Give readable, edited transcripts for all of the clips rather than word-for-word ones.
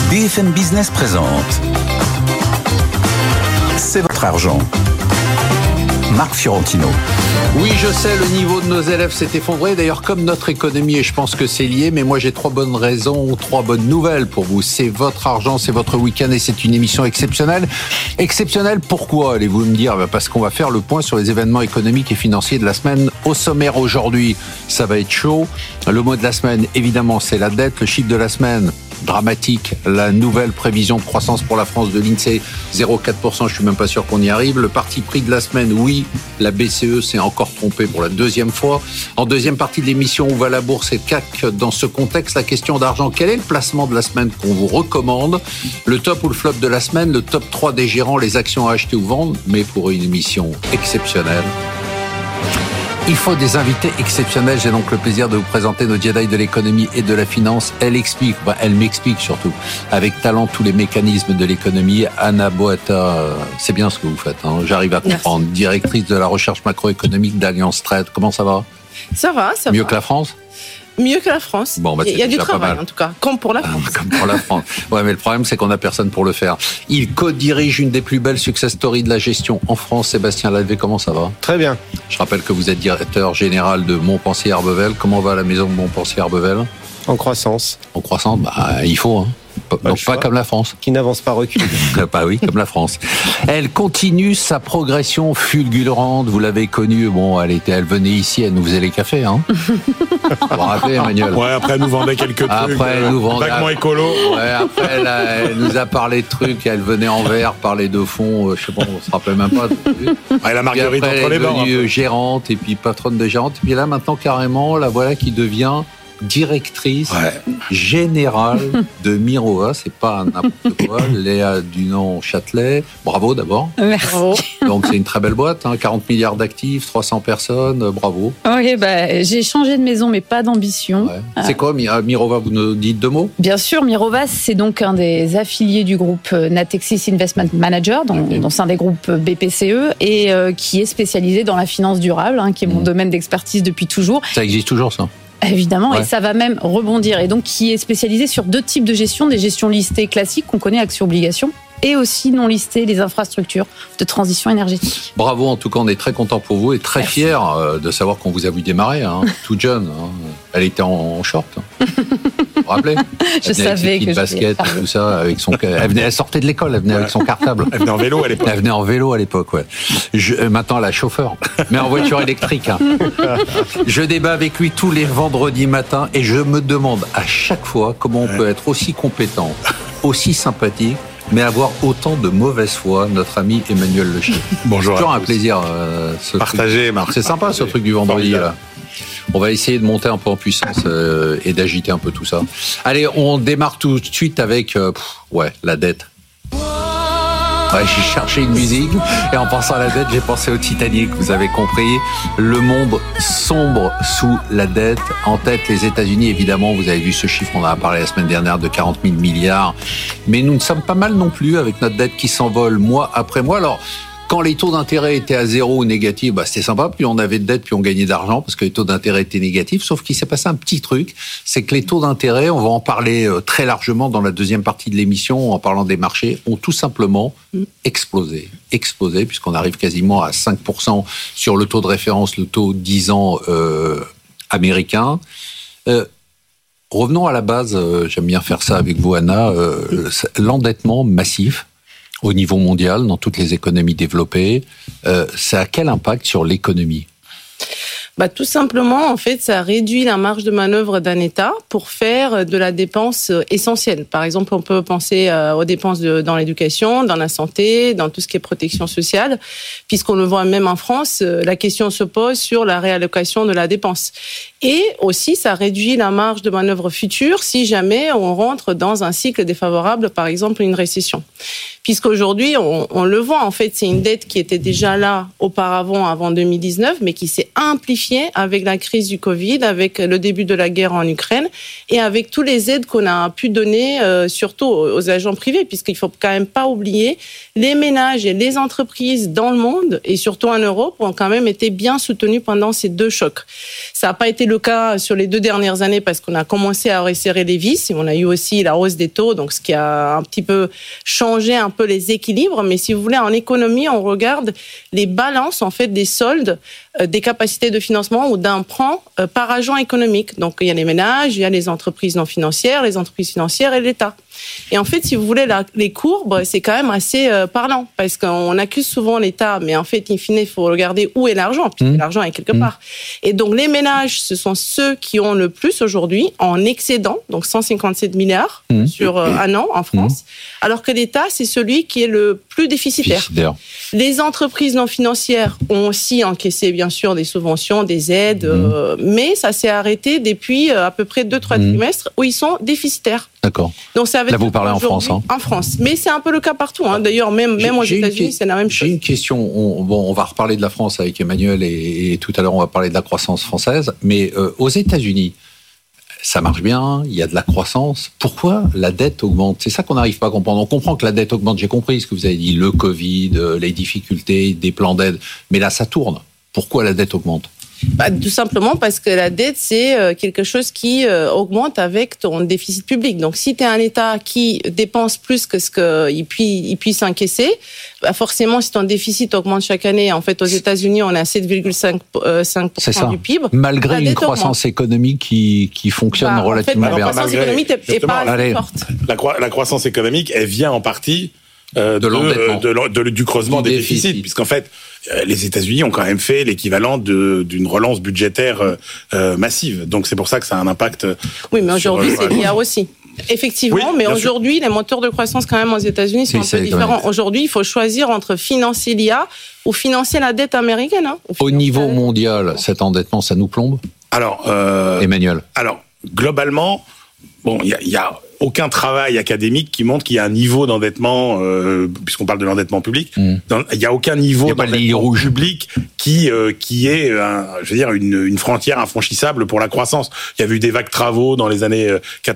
BFM Business présente C'est votre argent. Marc Fiorentino. Oui, je sais, le niveau de nos élèves s'est effondré. D'ailleurs, comme notre économie, et je pense que c'est lié. Mais moi, j'ai 3 bonnes raisons, 3 bonnes nouvelles pour vous. C'est votre argent, c'est votre week-end et c'est une émission exceptionnelle. Exceptionnelle, pourquoi, allez-vous me dire? Parce qu'on va faire le point sur les événements économiques et financiers de la semaine. Au sommaire aujourd'hui, ça va être chaud. Le mot de la semaine, évidemment, c'est la dette. Le chiffre de la semaine, dramatique. La nouvelle prévision de croissance pour la France de l'INSEE, 0,4%. Je suis même pas sûr qu'on y arrive. Le parti pris de la semaine, oui, la BCE s'est encore trompée pour la deuxième fois. En deuxième partie de l'émission, où va la bourse et le CAC? Dans ce contexte, la question d'argent. Quel est le placement de la semaine qu'on vous recommande? Le top ou le flop de la semaine? Le top 3 des gérants, les actions à acheter ou vendre? Mais pour une émission exceptionnelle, il faut des invités exceptionnels. J'ai donc le plaisir de vous présenter nos Jedi de l'économie et de la finance. Elle m'explique surtout, avec talent, tous les mécanismes de l'économie. Anna Boata, c'est bien ce que vous faites, hein. J'arrive à comprendre. Merci. Directrice de la recherche macroéconomique d'Allianz Trade. Comment ça va? Ça va. Mieux que la France? Mieux que la France. Bon, il y a du travail, en tout cas, comme pour la France. Comme pour la France. Ouais, mais le problème, c'est qu'on n'a personne pour le faire. Il co-dirige une des plus belles success stories de la gestion en France. Sébastien Lalvé, comment ça va? Très bien. Je rappelle que vous êtes directeur général de Montpensier Arbevel. Comment va la maison de Montpensier Arbevel? En croissance. En croissance, il faut, hein. Donc pas comme la France. Qui n'avance pas recule. Bah oui, comme la France. Elle continue sa progression fulgurante. Vous l'avez connue. Bon, elle venait ici, elle nous faisait les cafés, hein. Vous vous rappelez, Emmanuel? Ouais, après elle nous vendait quelques trucs. Après elle nous vendait. Vaguement écolo. Ouais, après elle nous a parlé de trucs. Elle venait en verre, parler de fond. Je sais pas, on se rappelle même pas. Ouais, la marguerite entre les bords. Elle est devenue gérante et puis patronne de gérante. Et puis là, maintenant, carrément, la voilà qui devient directrice générale de Mirova. C'est pas n'importe quoi. Léa Dunant-Châtelet. Bravo d'abord. Merci. Donc c'est une très belle boîte, hein, 40 milliards d'actifs, 300 personnes. Bravo. Oui, j'ai changé de maison, mais pas d'ambition. Ouais. C'est quoi Mirova? Vous nous dites 2 mots? Bien sûr, Mirova, c'est donc un des affiliés du groupe Natixis Investment Manager, dans un des groupes BPCE, et qui est spécialisé dans la finance durable, hein, qui est mon domaine d'expertise depuis toujours. Ça existe toujours, ça? Évidemment, et ça va même rebondir. Et donc, qui est spécialisé sur 2 types de gestion, des gestions listées classiques qu'on connaît, actions-obligations, et aussi non listées, les infrastructures de transition énergétique. Bravo, en tout cas, on est très content pour vous et très fiers de savoir qu'on vous a vu démarrer, hein, tout jeune. Hein. Elle était en short. Vous vous rappelez? Je savais que basket, tout ça, avec son. Elle sortait de l'école, elle venait avec son cartable. Elle venait en vélo à l'époque. Elle venait en vélo à l'époque, ouais. Maintenant, elle a chauffeur, mais en voiture électrique. Hein. Je débat avec lui tous les vendredis matins et je me demande à chaque fois comment on peut être aussi compétent, aussi sympathique, mais avoir autant de mauvaise foi. Notre ami Emmanuel Lechet. Bonjour. C'est toujours un plaisir. Partagez, Marc. C'est sympa ce truc du vendredi là. On va essayer de monter un peu en puissance et d'agiter un peu tout ça. Allez, on démarre tout de suite avec la dette. Ouais, j'ai cherché une musique et en pensant à la dette, j'ai pensé au Titanic. Vous avez compris, le monde sombre sous la dette. En tête, les États-Unis, évidemment. Vous avez vu ce chiffre, on en a parlé la semaine dernière, de 40 000 milliards. Mais nous ne sommes pas mal non plus avec notre dette qui s'envole mois après mois. Alors, quand les taux d'intérêt étaient à 0 ou négatifs, c'était sympa. Puis on avait de dette, puis on gagnait d'argent parce que les taux d'intérêt étaient négatifs. Sauf qu'il s'est passé un petit truc, c'est que les taux d'intérêt, on va en parler très largement dans la deuxième partie de l'émission en parlant des marchés, ont tout simplement explosé, puisqu'on arrive quasiment à 5% sur le taux de référence, le taux 10 ans américain. Revenons à la base, j'aime bien faire ça avec vous, Anna, l'endettement massif au niveau mondial, dans toutes les économies développées, ça a quel impact sur l'économie? Tout simplement, en fait, ça réduit la marge de manœuvre d'un État pour faire de la dépense essentielle. Par exemple, on peut penser aux dépenses dans l'éducation, dans la santé, dans tout ce qui est protection sociale, puisqu'on le voit même en France, la question se pose sur la réallocation de la dépense. Et aussi, ça réduit la marge de manœuvre future si jamais on rentre dans un cycle défavorable, par exemple une récession. Puisqu'aujourd'hui, on le voit, en fait, c'est une dette qui était déjà là auparavant, avant 2019, mais qui s'est amplifiée avec la crise du Covid, avec le début de la guerre en Ukraine et avec tous les aides qu'on a pu donner, surtout aux agents privés, puisqu'il faut quand même pas oublier, les ménages et les entreprises dans le monde, et surtout en Europe, ont quand même été bien soutenus pendant ces 2 chocs. Ça n'a pas été le cas sur les 2 dernières années parce qu'on a commencé à resserrer les vis et on a eu aussi la hausse des taux, donc ce qui a un petit peu changé un peu les équilibres. Mais si vous voulez, en économie, on regarde les balances en fait des soldes, des capacités de financement ou d'emprunt par agent économique. Donc il y a les ménages, il y a les entreprises non financières, les entreprises financières et l'État. Et en fait, si vous voulez, les courbes, c'est quand même assez parlant parce qu'on accuse souvent l'État, mais en fait, in fine, il faut regarder où est l'argent, puisque l'argent est quelque part. Et donc, les ménages, ce sont ceux qui ont le plus aujourd'hui en excédent, donc 157 milliards sur un an en France, alors que l'État, c'est celui qui est le plus déficitaire. Les entreprises non financières ont aussi encaissé, bien sûr, des subventions, des aides, mais ça s'est arrêté depuis à peu près 2-3 trimestres où ils sont déficitaires. D'accord. Donc ça veut Là, vous parlez en France. Hein. En France. Mais c'est un peu le cas partout. Hein. D'ailleurs, même aux États-Unis, c'est la même chose. J'ai une question. On va reparler de la France avec Emmanuel et tout à l'heure, on va parler de la croissance française. Mais aux États-Unis, ça marche bien, il y a de la croissance. Pourquoi la dette augmente? C'est ça qu'on n'arrive pas à comprendre. On comprend que la dette augmente. J'ai compris ce que vous avez dit, le Covid, les difficultés, des plans d'aide. Mais là, ça tourne. Pourquoi la dette augmente? Tout simplement parce que la dette, c'est quelque chose qui augmente avec ton déficit public. Donc, si tu es un État qui dépense plus que ce qu'il puisse encaisser, forcément, si ton déficit augmente chaque année, en fait, aux États-Unis, on est à 7,5% du PIB. Malgré une croissance économique qui fonctionne relativement bien. La croissance économique n'est pas assez forte. La croissance économique, elle vient en partie du creusement des déficits, puisqu'en fait, les États-Unis ont quand même fait l'équivalent d'une relance budgétaire massive. Donc c'est pour ça que ça a un impact. Oui, mais aujourd'hui, c'est l'IA aussi. Effectivement, mais aujourd'hui, les moteurs de croissance quand même aux États-Unis sont un peu différents. Aujourd'hui, il faut choisir entre financer l'IA ou financer la dette américaine. Hein, au niveau mondial, cet endettement, ça nous plombe? Alors, Emmanuel. Alors, globalement, bon, il y a aucun travail académique qui montre qu'il y a un niveau d'endettement, puisqu'on parle de l'endettement public, il y a aucun niveau d'endettement public qui est, une frontière infranchissable pour la croissance. Il y a eu des vagues travaux dans les années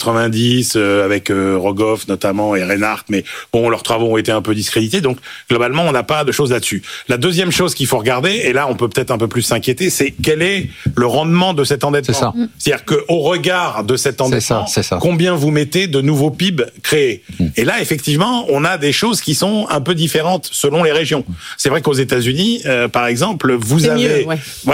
90 avec Rogoff notamment et Reinhardt, mais bon, leurs travaux ont été un peu discrédités. Donc globalement, on n'a pas de choses là-dessus. La deuxième chose qu'il faut regarder, et là on peut peut-être un peu plus s'inquiéter, c'est quel est le rendement de cet endettement. C'est ça. C'est-à-dire qu'au regard de cet endettement, combien vous mettez de nouveaux PIB créés. Et là, effectivement, on a des choses qui sont un peu différentes selon les régions. C'est vrai qu'aux États-Unis, par exemple, vous avez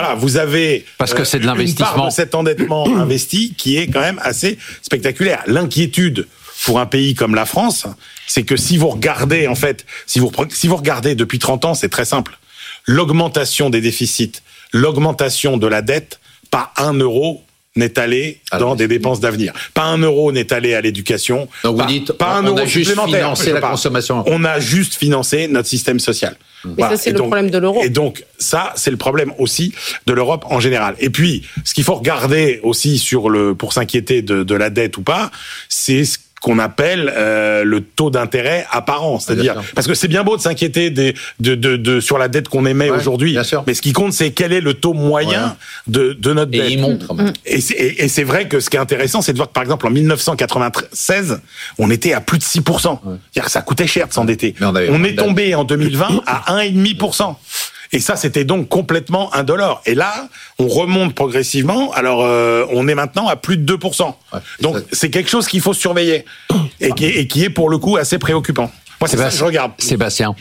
parce que c'est de l'investissement. Une part de cet endettement investi qui est quand même assez spectaculaire. L'inquiétude pour un pays comme la France, c'est que si vous regardez, en fait, si vous regardez depuis 30 ans, c'est très simple. L'augmentation des déficits, l'augmentation de la dette, pas 1 euro n'est allé dans des dépenses d'avenir. Pas 1 euro n'est allé à l'éducation. Donc vous dites, pas un on euro a juste supplémentaire. financé la consommation. On a juste financé notre système social. Et ça, c'est le problème de l'euro. Et donc, ça, c'est le problème aussi de l'Europe en général. Et puis, ce qu'il faut regarder aussi pour s'inquiéter de la dette ou pas, c'est ce qu'on appelle le taux d'intérêt apparent, c'est-à-dire parce que c'est bien beau de s'inquiéter sur la dette qu'on émet aujourd'hui, mais ce qui compte, c'est quel est le taux moyen de notre dette. Et il montre. Et c'est vrai que ce qui est intéressant, c'est de voir que par exemple en 1996, on était à plus de 6%. C'est-à-dire que ça coûtait cher de s'endetter. On est tombé en 2020 à 1,5%. Et ça, c'était donc complètement indolore. Et là, on remonte progressivement. Alors, on est maintenant à plus de 2%. Donc, c'est quelque chose qu'il faut surveiller et qui est pour le coup assez préoccupant. Moi, c'est ça que je regarde. Sébastien,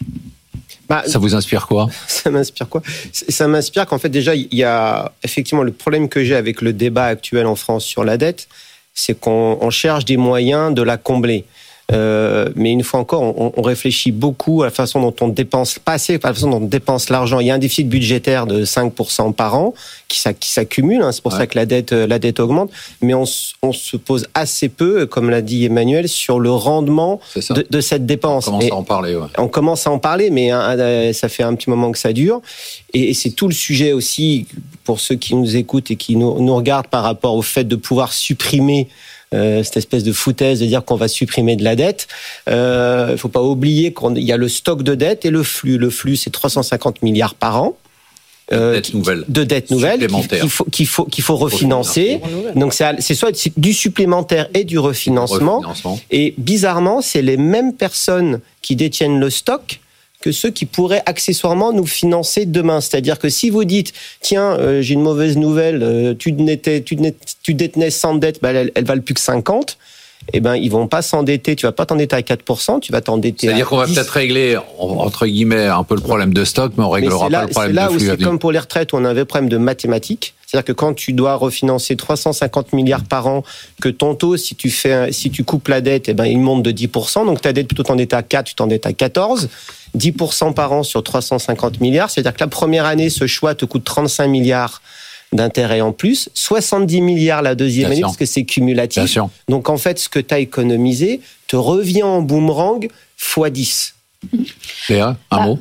ça vous inspire quoi? Ça m'inspire quoi? Ça m'inspire qu'en fait, déjà, il y a effectivement le problème que j'ai avec le débat actuel en France sur la dette, c'est qu'on cherche des moyens de la combler. Mais une fois encore, on réfléchit beaucoup à la façon dont on dépense, pas assez, à la façon dont on dépense l'argent. Il y a un déficit budgétaire de 5% par an qui s'accumule, hein, c'est pour ça que la dette augmente, mais on se pose assez peu, comme l'a dit Emmanuel, sur le rendement de cette dépense. On commence à en parler. On commence à en parler, mais ça fait un petit moment que ça dure. Et c'est tout le sujet aussi, pour ceux qui nous écoutent et qui nous regardent par rapport au fait de pouvoir supprimer cette espèce de foutaise de dire qu'on va supprimer de la dette. Il faut pas oublier qu'il y a le stock de dette et le flux. Le flux, c'est 350 milliards par an. De dettes nouvelles qu'il faut refinancer. Donc c'est soit du supplémentaire et du refinancement. Et bizarrement, c'est les mêmes personnes qui détiennent le stock que ceux qui pourraient accessoirement nous financer demain. C'est-à-dire que si vous dites, tiens, j'ai une mauvaise nouvelle, tu détenais 100 dettes, elle valent plus que 50. Eh ben, ils vont pas s'endetter. Tu vas pas t'endetter à 4%, tu vas t'endetter. C'est-à-dire qu'on va peut-être régler, entre guillemets, un peu le problème de stock, mais on réglera pas le problème de flux. C'est là où c'est comme pour les retraites où on avait un problème de mathématiques. C'est-à-dire que quand tu dois refinancer 350 milliards par an, que ton taux, si tu coupes la dette, eh ben, il monte de 10%. Donc ta dette, plutôt t'endetter à 4, tu t'endettes à 14. 10% par an sur 350 milliards. C'est-à-dire que la première année, ce choix te coûte 35 milliards d'intérêt en plus, 70 milliards la deuxième année, parce que c'est cumulatif. Donc en fait, ce que tu as économisé te revient en boomerang x 10. Léa, un mot.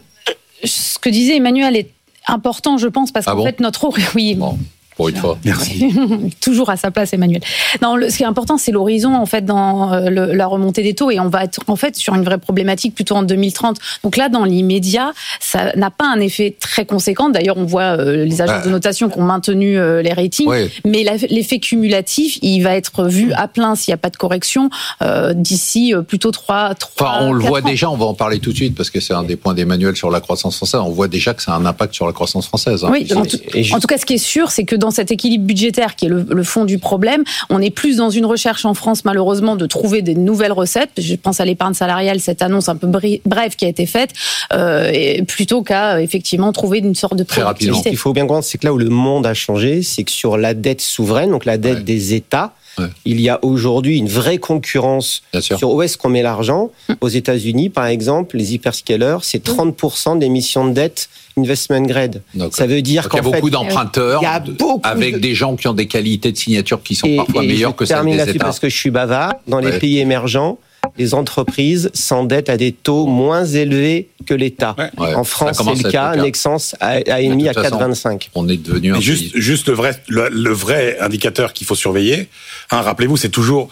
Ce que disait Emmanuel est important, je pense, parce qu'en fait, notre... Oui, bon. Pour une fois. Merci. Toujours à sa place, Emmanuel. Non, ce qui est important, c'est l'horizon, en fait, dans la remontée des taux. Et on va être, en fait, sur une vraie problématique plutôt en 2030. Donc là, dans l'immédiat, ça n'a pas un effet très conséquent. D'ailleurs, on voit les agences de notation qui ont maintenu les ratings. Oui. Mais l'effet cumulatif, il va être vu à plein s'il n'y a pas de correction d'ici plutôt 3 Enfin, on le voit ans. déjà, on va en parler tout de suite, parce que c'est un des points d'Emmanuel sur la croissance française. On voit déjà que ça a un impact sur la croissance française. Hein. Oui, en tout cas, ce qui est sûr, c'est que dans cet équilibre budgétaire qui est le fond du problème, on est plus dans une recherche en France, malheureusement, de trouver des nouvelles recettes. Je pense à l'épargne salariale, cette annonce un peu brève qui a été faite, plutôt qu'à effectivement trouver une sorte de productivité. Ce qu'il faut bien comprendre, c'est que là où le monde a changé, c'est que sur la dette souveraine, donc la dette des États, il y a aujourd'hui une vraie concurrence sur où est-ce qu'on met l'argent. Aux États-Unis, par exemple, les hyperscalers, c'est 30% d'émissions de dette investment grade. Ça veut dire qu'en fait, il y a beaucoup d'emprunteurs avec des gens qui ont des qualités de signature qui sont parfois meilleures que celles des États. Parce que je suis bavard, dans les pays émergents, les entreprises s'endettent à des taux moins élevés que l'État. En France, c'est le cas. Nexans a émis à 4,25. On est devenu juste le vrai indicateur qu'il faut surveiller. Rappelez-vous, c'est toujours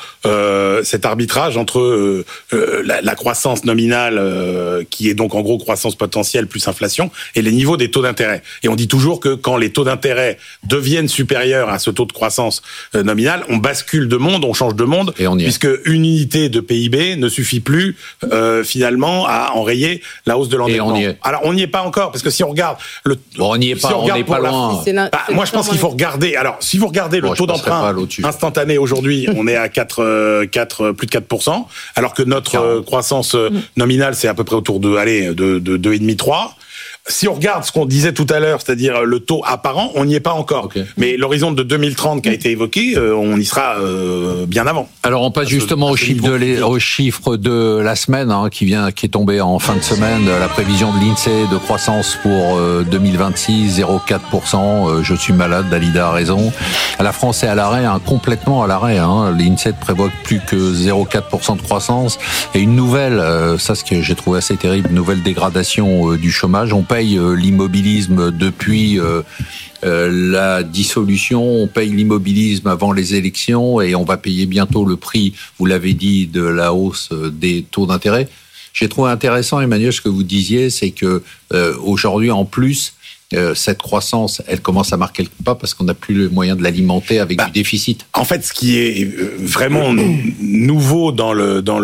cet arbitrage entre la croissance nominale, qui est donc en gros croissance potentielle plus inflation, et les niveaux des taux d'intérêt. Et on dit toujours que quand les taux d'intérêt deviennent supérieurs à ce taux de croissance nominale, on bascule de monde, on change de monde, puisque une unité de PIB ne suffit plus finalement à enrayer la hausse de l'endettement. Alors on n'y est pas encore, parce que si on regarde on n'y est pas, on n'est pas loin. Moi je pense qu'il faut regarder. Alors si vous regardez le taux d'emprunt instantané aujourd'hui, on est à plus de 4%, alors que notre croissance nominale c'est à peu près autour de 2,5-3%. Si on regarde ce qu'on disait tout à l'heure, c'est-à-dire le taux apparent, on n'y est pas encore. Mais l'horizon de 2030 qui a été évoqué, on y sera bien avant. Alors on passe justement aux chiffres de la semaine qui est tombé en fin de semaine. La prévision de l'INSEE de croissance pour 2026, 0,4%. Je suis malade, Dalida a raison. La France est à l'arrêt, complètement à l'arrêt. L'INSEE prévoit plus que 0,4% de croissance. Et une nouvelle, ça ce que j'ai trouvé assez terrible, une nouvelle dégradation du chômage. On paye l'immobilisme depuis la dissolution, on paye l'immobilisme avant les élections et on va payer bientôt le prix, vous l'avez dit, de la hausse des taux d'intérêt. J'ai trouvé intéressant, Emmanuel, ce que vous disiez, c'est que aujourd'hui, en plus, cette croissance, elle commence à marquer le pas parce qu'on n'a plus le moyen de l'alimenter avec du déficit. En fait, ce qui est vraiment nouveau dans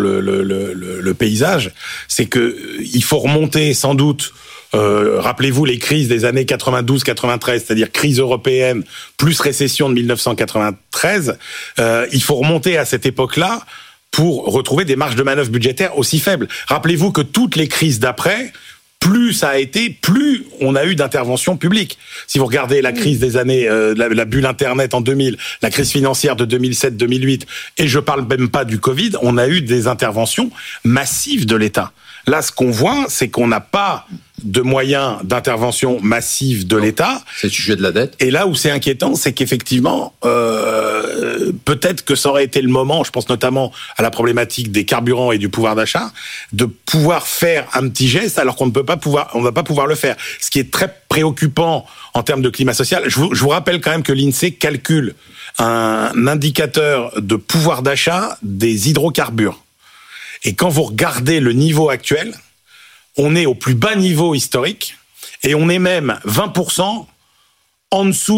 le paysage, c'est que il faut remonter sans doute. Rappelez-vous les crises des années 92-93, c'est-à-dire crise européenne plus récession de 1993. Il faut remonter à cette époque-là pour retrouver des marges de manœuvre budgétaires aussi faibles. Rappelez-vous que toutes les crises d'après, plus ça a été, plus on a eu d'interventions publiques. Si vous regardez la crise des années, la bulle Internet en 2000, la crise financière de 2007-2008, et je parle même pas du Covid, on a eu des interventions massives de l'État. Là, ce qu'on voit, c'est qu'on n'a pas de moyens d'intervention massive de l'État. C'est le sujet de la dette. Et là où c'est inquiétant, c'est qu'effectivement, peut-être que ça aurait été le moment, je pense notamment à la problématique des carburants et du pouvoir d'achat, de pouvoir faire un petit geste alors qu'on ne va pas pouvoir le faire. Ce qui est très préoccupant en termes de climat social. Je vous rappelle quand même que l'INSEE calcule un indicateur de pouvoir d'achat des hydrocarbures. Et quand vous regardez le niveau actuel, on est au plus bas niveau historique et on est même 20% en dessous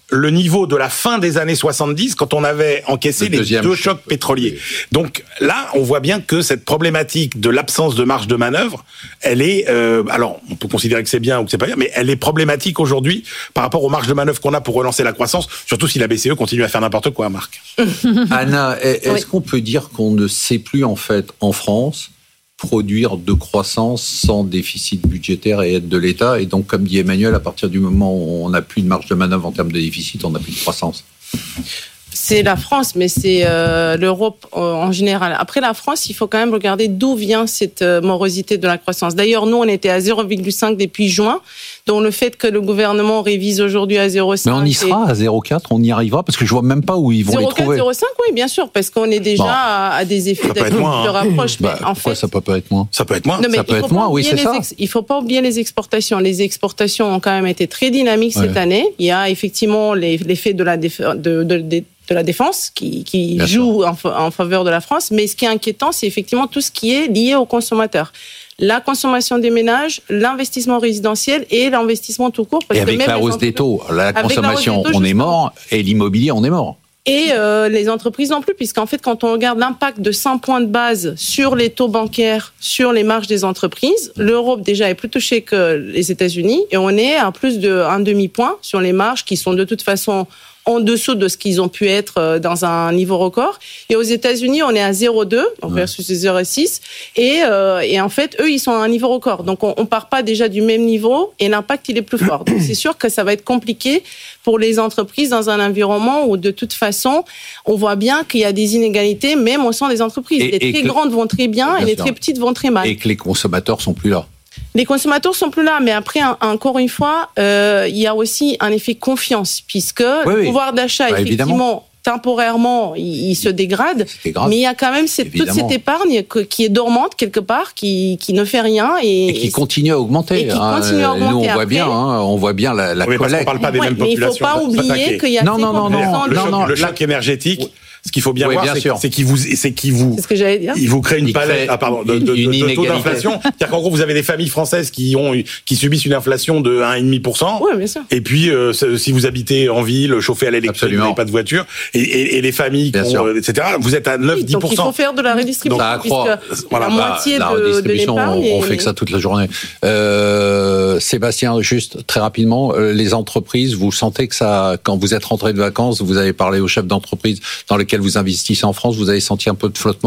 le niveau de la fin des années 70 quand on avait encaissé les deux chocs pétroliers. Donc là, on voit bien que cette problématique de l'absence de marge de manœuvre, elle est, alors on peut considérer que c'est bien ou que c'est pas bien, mais elle est problématique aujourd'hui par rapport aux marges de manœuvre qu'on a pour relancer la croissance, surtout si la BCE continue à faire n'importe quoi, Marc. Anna, est-ce qu'on peut dire qu'on ne sait plus en fait en France produire de croissance sans déficit budgétaire et aide de l'État. Et donc, comme dit Emmanuel, à partir du moment où on n'a plus de marge de manœuvre en termes de déficit, on n'a plus de croissance. C'est la France, mais c'est l'Europe en général. Après la France, il faut quand même regarder d'où vient cette morosité de la croissance. D'ailleurs, nous, on était à 0,5 depuis juin. Donc le fait que le gouvernement révise aujourd'hui à 0,5... Mais on y sera à 0,4, on y arrivera, parce que je vois même pas où ils vont 0, les trouver. 0,4, 0,5, oui, bien sûr, parce qu'on est déjà à des effets de rapproche. Mais en fait, ça peut pas être moins. Ça peut être moins. Non, mais ça peut être moins, oui, c'est ça. Il faut pas oublier les exportations. Les exportations ont quand même été très dynamiques cette année. Il y a effectivement l'effet de la défense qui joue en faveur de la France. Mais ce qui est inquiétant, c'est effectivement tout ce qui est lié aux consommateurs. La consommation des ménages, l'investissement résidentiel et l'investissement tout court. Parce et avec que même la hausse des taux, la consommation, on est mort, et l'immobilier, on est mort. Et les entreprises non plus, puisqu'en fait, quand on regarde l'impact de 100 points de base sur les taux bancaires, sur les marges des entreprises, l'Europe déjà est plus touchée que les États-Unis, et on est à plus d'un demi-point sur les marges qui sont de toute façon en dessous de ce qu'ils ont pu être dans un niveau record. Et aux États-Unis, on est à 0,2 versus 0,6. Et en fait, eux, ils sont à un niveau record. Donc, on part pas déjà du même niveau et l'impact, il est plus fort. Donc, c'est sûr que ça va être compliqué pour les entreprises dans un environnement où, de toute façon, on voit bien qu'il y a des inégalités, même au sein des entreprises. Les très grandes vont très bien et les très petites vont très mal. Et que les consommateurs sont plus là. Les consommateurs sont plus là, mais après, encore une fois, il y a aussi un effet confiance, puisque le pouvoir d'achat, effectivement, temporairement, il se dégrade, mais il y a quand même toute cette épargne qui est dormante quelque part, qui ne fait rien et qui continue à augmenter. Nous, on voit bien la collecte. On parle pas des mêmes populations. Mais il faut pas oublier qu'il y a le choc énergétique. Ce qu'il faut bien voir, c'est qu'il vous crée une palette de taux d'inflation. C'est-à-dire qu'en gros, vous avez des familles françaises qui subissent une inflation de 1,5%. Oui, bien sûr. Et puis, si vous habitez en ville, chauffé à l'électrique, vous n'avez pas de voiture, et les familles, etc., vous êtes à 9-10%. Donc, il faut faire de la redistribution. Ça accroît. La moitié de l'épargne. On fait que ça toute la journée. Sébastien, juste très rapidement, les entreprises, vous sentez que ça, quand vous êtes rentré de vacances, vous avez parlé aux chefs d'entreprise dans lesquels vous investissez en France, vous avez senti un peu de flottement ?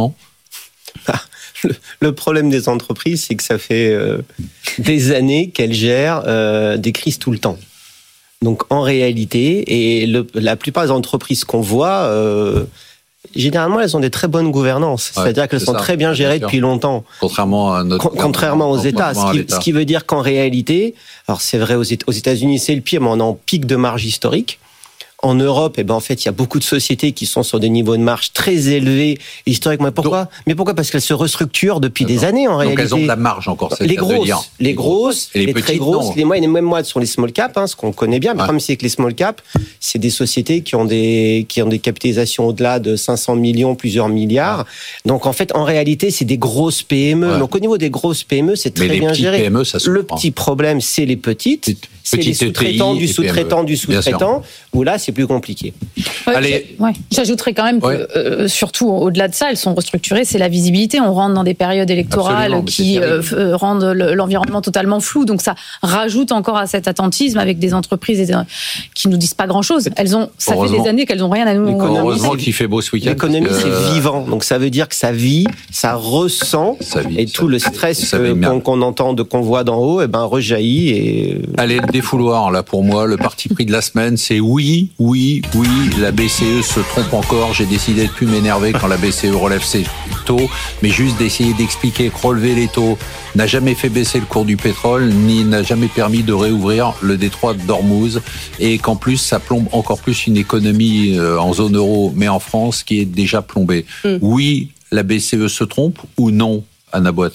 Le problème des entreprises, c'est que ça fait des années qu'elles gèrent des crises tout le temps. Donc en réalité, et la plupart des entreprises qu'on voit, généralement, elles ont des très bonnes gouvernances. C'est-à-dire qu'elles sont très bien gérées depuis longtemps. Contrairement aux États. Ce qui veut dire qu'en réalité, alors c'est vrai aux États-Unis, c'est le pire, mais on est en pic de marge historique. En Europe, en fait, il y a beaucoup de sociétés qui sont sur des niveaux de marge très élevés historiquement. Pourquoi ? Parce qu'elles se restructurent depuis des années, en réalité. Donc elles ont de la marge encore, c'est les grosses, les très grosses, les moyennes et même moyennes sont les small caps, ce qu'on connaît bien. Mais le problème, c'est que les small caps, c'est des sociétés qui ont des capitalisations au-delà de 500 millions, plusieurs milliards. Donc, en fait, en réalité, c'est des grosses PME. Donc, au niveau des grosses PME, c'est très bien géré. PME, ça le petit problème, c'est les petites. C'est les sous-traitants du sous-traitant du sous-traitant, où là, c'est plus compliqué. Allez. J'ajouterais quand même que, surtout au-delà de ça, elles sont restructurées, c'est la visibilité. On rentre dans des périodes électorales qui rendent l'environnement totalement flou. Donc ça rajoute encore à cet attentisme avec des entreprises qui nous disent pas grand-chose. Ça fait des années qu'elles n'ont rien à nous. Heureusement qu'il fait beau ce week-end. L'économie, c'est vivant. Donc ça veut dire que ça vit, ça ressent, et tout le stress qu'on voit d'en haut, rejaillit. Et... Allez, le défouloir, là, pour moi, le parti pris de la semaine, c'est oui, la BCE se trompe encore. J'ai décidé de plus m'énerver quand la BCE relève ses taux, mais juste d'essayer d'expliquer que relever les taux n'a jamais fait baisser le cours du pétrole, ni n'a jamais permis de réouvrir le détroit d'Ormuz, et qu'en plus, ça plombe encore plus une économie en zone euro, mais en France, qui est déjà plombée. Oui, la BCE se trompe ou non, Anna Boata ?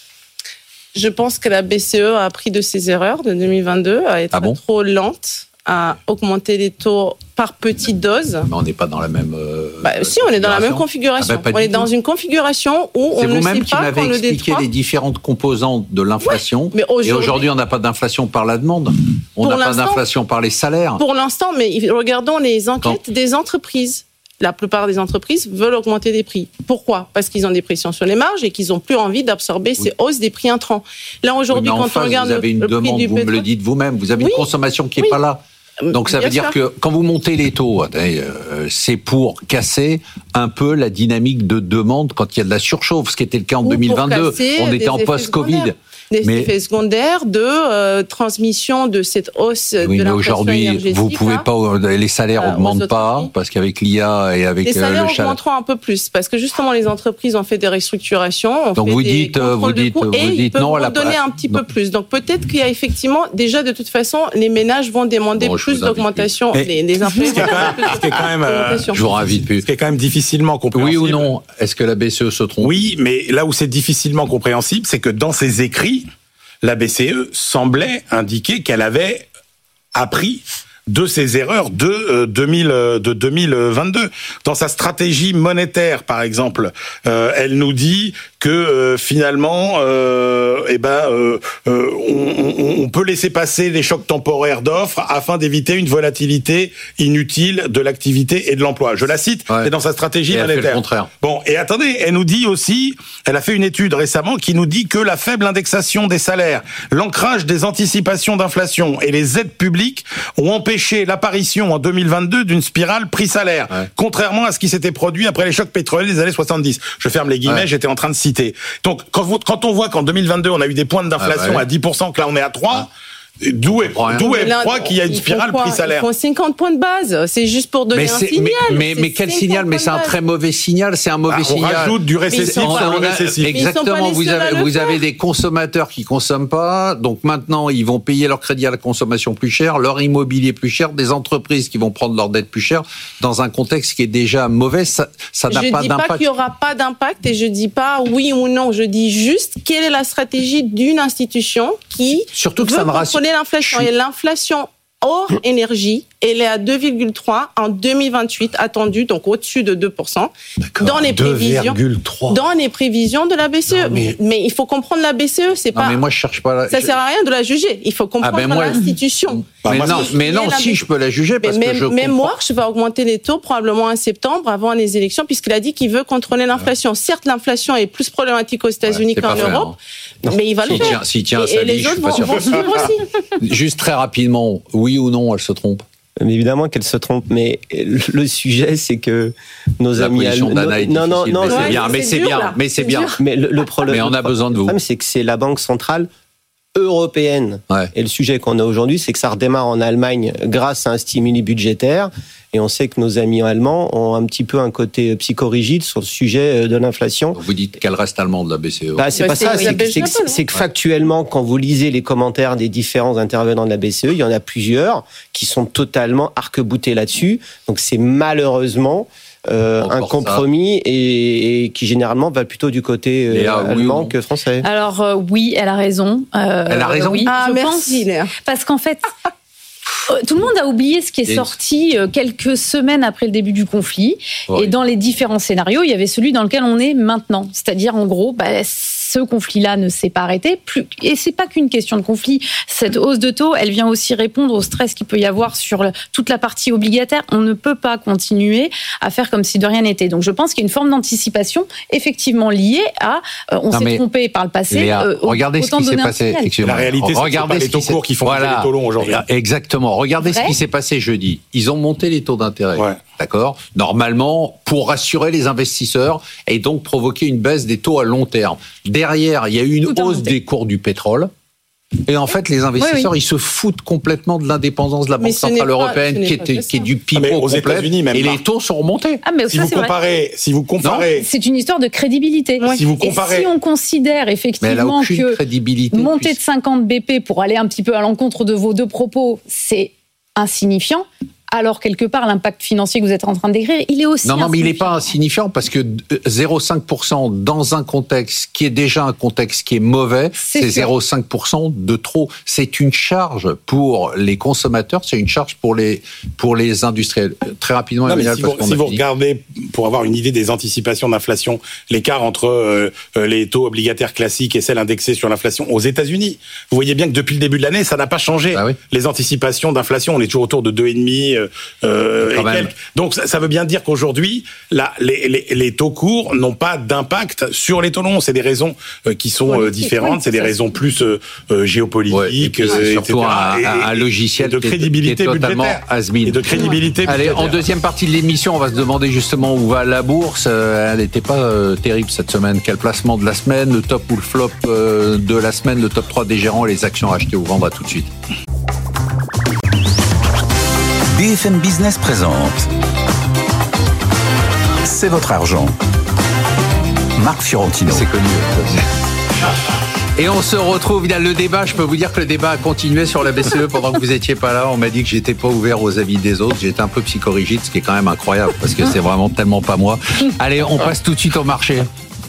Je pense que la BCE a appris de ses erreurs de 2022, à être trop lente, à augmenter les taux par petites doses. Mais on n'est pas dans la même... si, on est dans la même configuration. On est dans une configuration où on ne sait pas quand le détroit... C'est vous-même qui m'avez expliqué les différentes composantes de l'inflation. Et aujourd'hui, on n'a pas d'inflation par la demande. On n'a pas d'inflation par les salaires. Pour l'instant, mais regardons les enquêtes des entreprises. La plupart des entreprises veulent augmenter des prix. Pourquoi ? Parce qu'ils ont des pressions sur les marges et qu'ils n'ont plus envie d'absorber ces hausses des prix entrants. Là, aujourd'hui, quand on regarde vous avez une demande, vous me le dites vous-même, vous avez une consommation qui n'est pas là. Donc ça veut dire que quand vous montez les taux, c'est pour casser un peu la dynamique de demande quand il y a de la surchauffe, ce qui était le cas en 2022. On était en post-Covid. Des effets secondaires de transmission de cette hausse de l'inflation aujourd'hui, vous pouvez pas, les salaires augmentent pas parce qu'avec l'IA et avec les salaires augmenteront un peu plus parce que justement les entreprises ont fait des restructurations. Donc vous dites non, elle a donné un petit peu plus. Donc peut-être qu'il y a effectivement déjà de toute façon les ménages vont demander plus d'augmentation, les impôts. Je vous invite plus. Ce qui est quand même difficilement compréhensible. Oui ou non ? Est-ce que la BCE se trompe ? Oui, mais là où c'est difficilement compréhensible, c'est que dans ses écrits, la BCE semblait indiquer qu'elle avait appris de ses erreurs de 2022. Dans sa stratégie monétaire, par exemple, elle nous dit que finalement, on peut laisser passer les chocs temporaires d'offres afin d'éviter une volatilité inutile de l'activité et de l'emploi. Je la cite, c'est dans sa stratégie monétaire. Elle fait le contraire. Bon, et attendez, elle nous dit aussi, elle a fait une étude récemment qui nous dit que la faible indexation des salaires, l'ancrage des anticipations d'inflation et les aides publiques ont empêché l'apparition en 2022 d'une spirale prix-salaire, contrairement à ce qui s'était produit après les chocs pétroliers des années 70. Je ferme les guillemets, j'étais en train de citer. Donc, quand on voit qu'en 2022, on a eu des points d'inflation à 10%, que là, on est à 3%, d'où est qu'il y a une spirale prix-salaire. Ils font 50 points de base. C'est juste pour donner un signal. Mais quel signal ? Mais c'est un très mauvais signal. C'est un mauvais signal. On rajoute du récessif sur le récessif. Exactement. Vous avez des consommateurs qui consomment pas. Donc maintenant, ils vont payer leur crédit à la consommation plus cher, leur immobilier plus cher, des entreprises qui vont prendre leur dette plus cher dans un contexte qui est déjà mauvais. Ça n'a pas d'impact. Je dis pas qu'il y aura pas d'impact et je dis pas oui ou non. Je dis juste quelle est la stratégie d'une institution qui surtout que ça ne rassure l'inflation. Et l'inflation hors énergie, elle est à 2,3 en 2028 attendue, donc au-dessus de 2%. Dans les prévisions, 2,3. Dans les prévisions de la BCE. Mais il faut comprendre la BCE, c'est pas. Mais moi je cherche pas. Ça sert à rien de la juger. Il faut comprendre l'institution. Je peux la juger parce que je comprends. Même Marx va augmenter les taux probablement en septembre avant les élections puisqu'il a dit qu'il veut contrôler l'inflation. Certes, l'inflation est plus problématique aux États-Unis qu'en Europe, mais il va le faire. S'il tient à sa ligne, je suis pas sûr. Vont suivre aussi. Juste très rapidement, oui ou non, elle se trompe? Mais évidemment qu'elle se trompe, mais le sujet c'est que nos amis allemands. Non, c'est bien. Mais le problème, mais on a besoin de vous. Le problème, c'est que c'est la Banque centrale européenne. Et le sujet qu'on a aujourd'hui, c'est que ça redémarre en Allemagne grâce à un stimuli budgétaire. Et on sait que nos amis allemands ont un petit peu un côté psychorigide sur le sujet de l'inflation. Vous dites qu'elle reste allemande, la BCE. C'est pas ça. C'est que factuellement, quand vous lisez les commentaires des différents intervenants de la BCE, il y en a plusieurs qui sont totalement arc-boutés là-dessus. Donc c'est malheureusement un compromis et qui généralement va plutôt du côté allemand que français. Alors oui, elle a raison. Elle a raison. Oui, merci Léa. Parce qu'en fait, tout le monde a oublié ce qui est sorti quelques semaines après le début du conflit. Oui. Et dans les différents scénarios, il y avait celui dans lequel on est maintenant. C'est-à-dire, en gros, ce conflit-là ne s'est pas arrêté. Et c'est pas qu'une question de conflit. Cette hausse de taux, elle vient aussi répondre au stress qu'il peut y avoir sur toute la partie obligataire. On ne peut pas continuer à faire comme si de rien n'était. Donc, je pense qu'il y a une forme d'anticipation effectivement liée à on s'est trompé par le passé. Léa, regardez ce qui s'est passé. La réalité, c'est que pas les taux courts qui font monter les taux longs aujourd'hui. Exactement. Regardez ce qui s'est passé jeudi. Ils ont monté les taux d'intérêt. Ouais. D'accord ? Normalement, pour rassurer les investisseurs et donc provoquer une baisse des taux à long terme. Derrière, il y a eu une hausse des cours du pétrole. Et en fait, les investisseurs, ils se foutent complètement de l'indépendance de la Banque Centrale Européenne, qui est du pipeau complet. Et les taux sont remontés. Si vous comparez, c'est une histoire de crédibilité. Si vous comparez, et si on considère effectivement que monter de 50 BP pour aller un petit peu à l'encontre de vos deux propos, c'est insignifiant. Alors, quelque part, l'impact financier que vous êtes en train de décrire, il est aussi Non, mais il n'est pas insignifiant parce que 0,5% dans un contexte qui est déjà un contexte qui est mauvais, c'est 0,5% de trop. C'est une charge pour les consommateurs, c'est une charge pour les industriels. Très rapidement, Emmanuel, si vous regardez, pour avoir une idée des anticipations d'inflation, l'écart entre les taux obligataires classiques et celles indexées sur l'inflation aux États-Unis, vous voyez bien que depuis le début de l'année, ça n'a pas changé. Ah oui. Les anticipations d'inflation, on est toujours autour de 2,5 et quelques. Donc ça veut bien dire qu'aujourd'hui, les taux courts n'ont pas d'impact sur les taux longs. C'est des raisons qui sont différentes. C'est des raisons plus géopolitiques, et surtout etc. un logiciel de crédibilité qui est totalement budgétaire. Et de crédibilité Allez, budgétaire. en deuxième partie de l'émission, on va se demander justement où va la bourse. Elle n'était pas terrible cette semaine. Quel placement de la semaine, le top ou le flop de la semaine, le top 3 des gérants et les actions à acheter ou vendre. À tout de suite. BFM Business présente C'est votre argent. Marc Fiorentino. C'est connu. Et on se retrouve, il y a le débat, je peux vous dire que le débat a continué sur la BCE pendant que vous n'étiez pas là. On m'a dit que j'étais pas ouvert aux avis des autres. J'étais un peu psychorigide, ce qui est quand même incroyable parce que c'est vraiment tellement pas moi. Allez, on passe tout de suite au marché.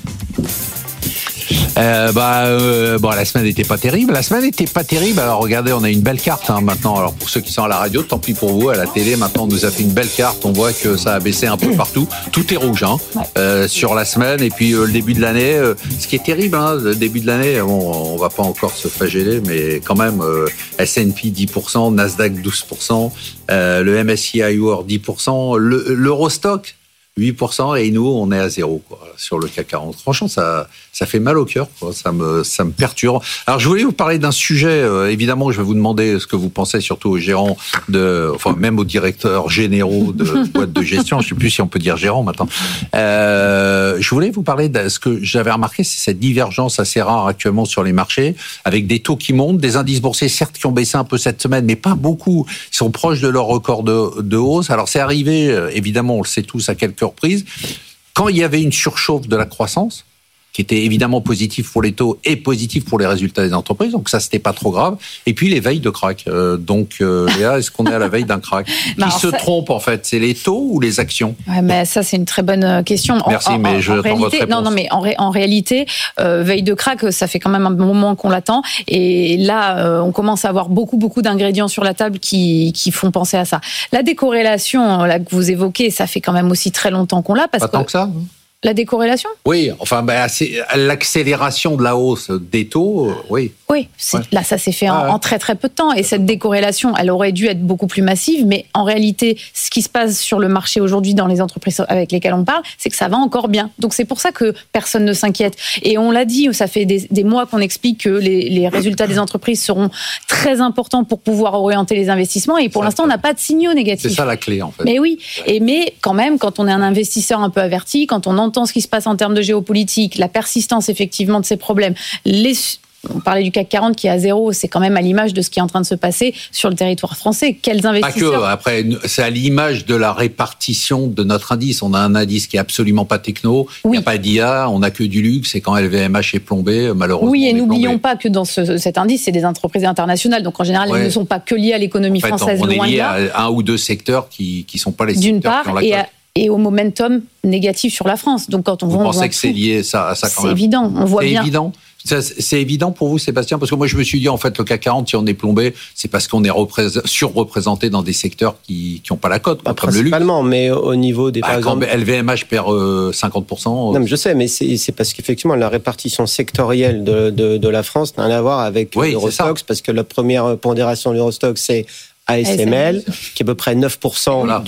La semaine n'était pas terrible. Alors regardez, on a une belle carte maintenant. Alors pour ceux qui sont à la radio, tant pis pour vous. À la télé, maintenant, on nous a fait une belle carte. On voit que ça a baissé un peu partout. Tout est rouge sur la semaine. Et puis le début de l'année, ce qui est terrible, le début de l'année, on va pas encore se flageller, mais quand même, S&P 10%, Nasdaq 12%, le MSCI World 10%, l'Eurostock 8%, et nous, on est à 0 sur le CAC 40. Franchement, ça fait mal au cœur, ça me perturbe. Alors, je voulais vous parler d'un sujet, évidemment, je vais vous demander ce que vous pensez, surtout aux gérants même aux directeurs généraux de boîtes de gestion, je ne sais plus si on peut dire gérant maintenant. Je voulais vous parler de ce que j'avais remarqué, c'est cette divergence assez rare actuellement sur les marchés, avec des taux qui montent, des indices boursiers, certes, qui ont baissé un peu cette semaine, mais pas beaucoup. Ils sont proches de leur record de hausse. Alors, c'est arrivé, évidemment, on le sait tous, à quelques reprises, quand il y avait une surchauffe de la croissance, qui était évidemment positif pour les taux et positif pour les résultats des entreprises, donc ça, c'était pas trop grave. Et puis, les veilles de crack. Léa, est-ce qu'on est à la veille d'un crack? Qui se trompe, en fait? C'est les taux ou les actions? Ouais, mais ça, c'est une très bonne question. Merci, mais je t'en votre réponse. Non, mais en réalité, veille de crack, ça fait quand même un bon moment qu'on l'attend. Et là, on commence à avoir beaucoup d'ingrédients sur la table qui font penser à ça. La décorrélation, là, que vous évoquez, ça fait quand même aussi très longtemps qu'on l'a. Pas tant que ça. La décorrélation ? Oui, enfin, c'est l'accélération de la hausse des taux, oui. Oui, là, ça s'est fait en très très peu de temps. Et cette décorrélation, elle aurait dû être beaucoup plus massive. Mais en réalité, ce qui se passe sur le marché aujourd'hui dans les entreprises avec lesquelles on parle, c'est que ça va encore bien. Donc c'est pour ça que personne ne s'inquiète. Et on l'a dit, ça fait des mois qu'on explique que les résultats des entreprises seront très importants pour pouvoir orienter les investissements. Et pour l'instant, on n'a pas de signaux négatifs. C'est ça la clé, en fait. Mais oui. Mais quand même, quand on est un investisseur un peu averti, quand on entend ce qui se passe en termes de géopolitique, la persistance effectivement de ces problèmes, on parlait du CAC 40 qui est à 0, c'est quand même à l'image de ce qui est en train de se passer sur le territoire français. Quels investisseurs ? Pas que, après, c'est à l'image de la répartition de notre indice. On a un indice qui est absolument pas techno, il n'y a pas d'IA, on n'a que du luxe, et quand LVMH est plombé, malheureusement. Oui, et n'oublions pas que dans cet indice, c'est des entreprises internationales, donc en général, elles ne sont pas que liées à l'économie française. On est lié à un ou deux secteurs qui ne sont pas les secteurs qui ont la cote. Et au momentum négatif sur la France. Donc quand on vous pensez que c'est lié à ça quand même? C'est évident, on voit bien. Évident. C'est évident pour vous, Sébastien? Parce que moi, je me suis dit, en fait, le CAC 40, si on est plombé, c'est parce qu'on est surreprésenté dans des secteurs qui n'ont pas la cote, comme le luxe. Principalement, mais au niveau des... Par exemple, LVMH perd 50%. Non, mais je sais, mais c'est parce qu'effectivement, la répartition sectorielle de la France n'a rien à voir avec l'Eurostoxx, parce que la première pondération de l'Eurostoxx, c'est ASML, qui est à peu près 9%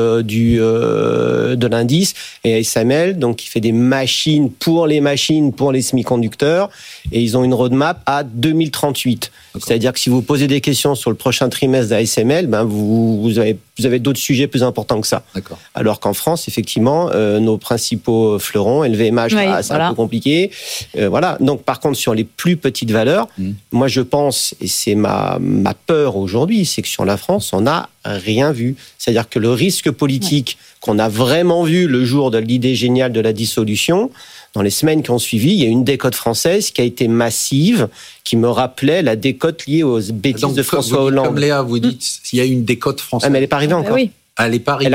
de l'indice, et ASML, donc qui fait des machines pour les semi-conducteurs, et ils ont une roadmap à 2038. D'accord. C'est-à-dire que si vous posez des questions sur le prochain trimestre d'ASML, vous avez d'autres sujets plus importants que ça. D'accord. Alors qu'en France, effectivement, nos principaux fleurons, LVMH, c'est un peu compliqué. Voilà. Donc, par contre, sur les plus petites valeurs, moi, je pense, et c'est ma peur aujourd'hui, c'est que sur la France, on n'a rien vu. C'est-à-dire que le risque politique qu'on a vraiment vu le jour de l'idée géniale de la dissolution, dans les semaines qui ont suivi, il y a une décote française qui a été massive, qui me rappelait la décote liée aux bêtises de François Hollande. Comme Léa, vous dites, il y a une décote française. Ah, mais elle n'est pas arrivée encore. Oui. Elle n'est pas arrivée.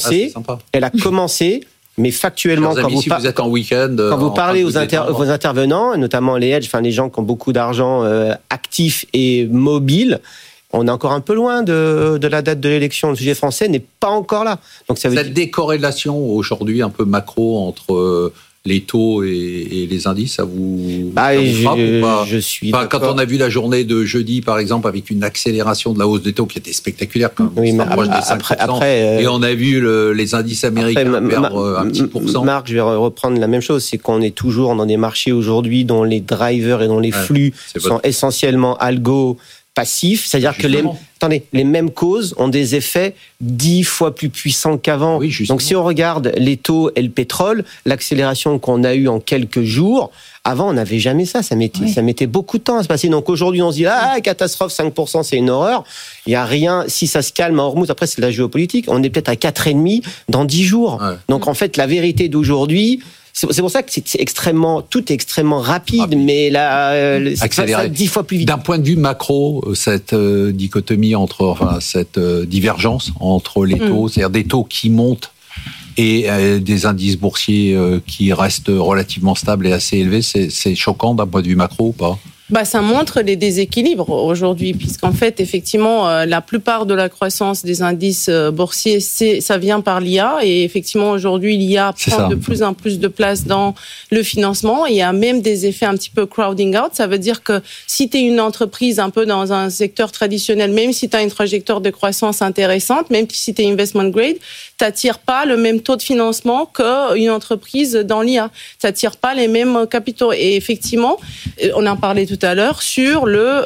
Elle a commencé, mais factuellement, quand vous êtes en week-end, quand vous parlez aux intervenants, notamment les hedge, les gens qui ont beaucoup d'argent actif et mobile, on est encore un peu loin de la date de l'élection. Le sujet français n'est pas encore là. Donc ça veut cette décorrélation aujourd'hui un peu macro entre les taux et les indices, ça vous frappe ou pas? Je suis quand on a vu la journée de jeudi, par exemple, avec une accélération de la hausse des taux qui était spectaculaire, quand même, oui, mais proche des 5%, et on a vu les indices américains perdre un petit %. Marc, je vais reprendre la même chose, c'est qu'on est toujours dans des marchés aujourd'hui dont les drivers et dont les flux sont essentiellement algo passifs, c'est-à-dire que les mêmes causes ont des effets 10 fois plus puissants qu'avant. Oui, donc si on regarde les taux et le pétrole, l'accélération qu'on a eue en quelques jours, avant on n'avait jamais ça, ça mettait beaucoup de temps à se passer. Donc aujourd'hui on se dit catastrophe, 5% c'est une horreur, il n'y a rien, si ça se calme à Hormuz, après c'est de la géopolitique, on est peut-être à 4,5 dans 10 jours. Ouais. Donc en fait la vérité d'aujourd'hui, c'est pour ça que tout est extrêmement rapide, mais là, accéléré. Ça 10 fois plus vite. D'un point de vue macro, cette dichotomie cette divergence entre les taux, c'est-à-dire des taux qui montent et des indices boursiers qui restent relativement stables et assez élevés, c'est choquant d'un point de vue macro ou pas ? Ça montre les déséquilibres aujourd'hui, puisqu'en fait, effectivement, la plupart de la croissance des indices boursiers, ça vient par l'IA. Et effectivement, aujourd'hui, l'IA prend de plus en plus de place dans le financement. Il y a même des effets un petit peu crowding out. Ça veut dire que si tu es une entreprise un peu dans un secteur traditionnel, même si tu as une trajectoire de croissance intéressante, même si tu es investment grade, t'attires pas le même taux de financement qu'une entreprise dans l'IA. T'attires pas les mêmes capitaux. Et effectivement, on en parlait tout à l'heure sur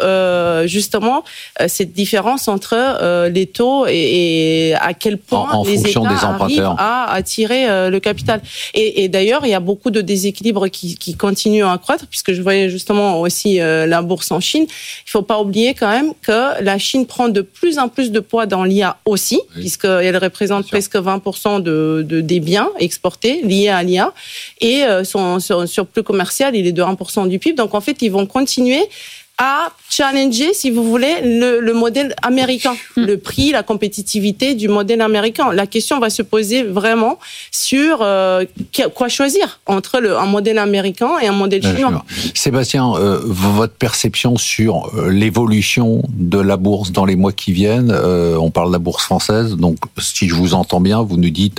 justement cette différence entre les taux et à quel point les États arrivent à attirer le capital. Et d'ailleurs, il y a beaucoup de déséquilibres qui continuent à accroître, puisque je voyais justement aussi la bourse en Chine. Il faut pas oublier quand même que la Chine prend de plus en plus de poids dans l'IA aussi, puisqu'elle représente presque 20% des biens exportés liés à l'IA, et son surplus commercial, il est de 1% du PIB. Donc en fait, ils vont continuer à challenger, si vous voulez, le modèle américain, le prix, la compétitivité du modèle américain. La question va se poser vraiment sur quoi choisir entre un modèle américain et un modèle chinois. Sébastien, votre perception sur l'évolution de la bourse dans les mois qui viennent, on parle de la bourse française, donc si je vous entends bien, vous nous dites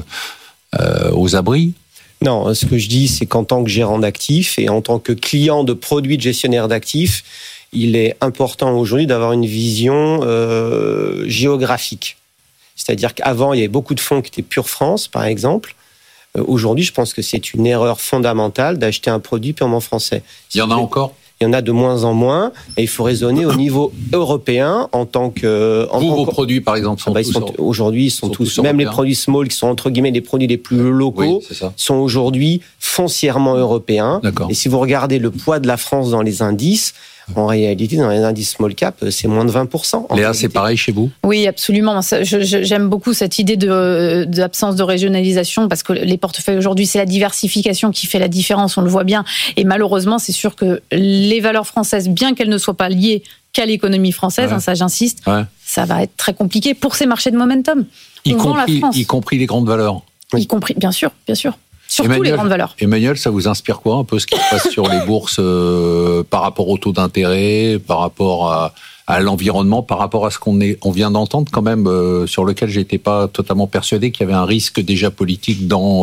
aux abris. Non, ce que je dis, c'est qu'en tant que gérant d'actifs et en tant que client de produits de gestionnaire d'actifs, il est important aujourd'hui d'avoir une vision géographique. C'est-à-dire qu'avant, il y avait beaucoup de fonds qui étaient pure France, par exemple. Aujourd'hui, je pense que c'est une erreur fondamentale d'acheter un produit purement français. Il y en a encore ? Il y en a de moins en moins, et il faut raisonner au niveau européen en tant que... Vos produits, par exemple, aujourd'hui, ils sont tous même les produits small, qui sont entre guillemets les produits les plus locaux, sont aujourd'hui foncièrement européens. D'accord. Et si vous regardez le poids de la France dans les indices, en réalité, dans les indices small cap, c'est moins de 20%. Léa, c'est pareil chez vous ? Oui, absolument. J'aime beaucoup cette idée d'absence de régionalisation, parce que les portefeuilles aujourd'hui, c'est la diversification qui fait la différence, on le voit bien. Et malheureusement, c'est sûr que les valeurs françaises, bien qu'elles ne soient pas liées qu'à l'économie française, ça j'insiste, ça va être très compliqué pour ces marchés de momentum. Y compris les grandes valeurs. Oui. Y compris, bien sûr. Surtout les grandes valeurs. Emmanuel, ça vous inspire quoi un peu ce qui se passe sur les bourses par rapport au taux d'intérêt, par rapport à l'environnement, par rapport à ce qu'on vient d'entendre quand même, sur lequel j'étais pas totalement persuadé qu'il y avait un risque déjà politique dans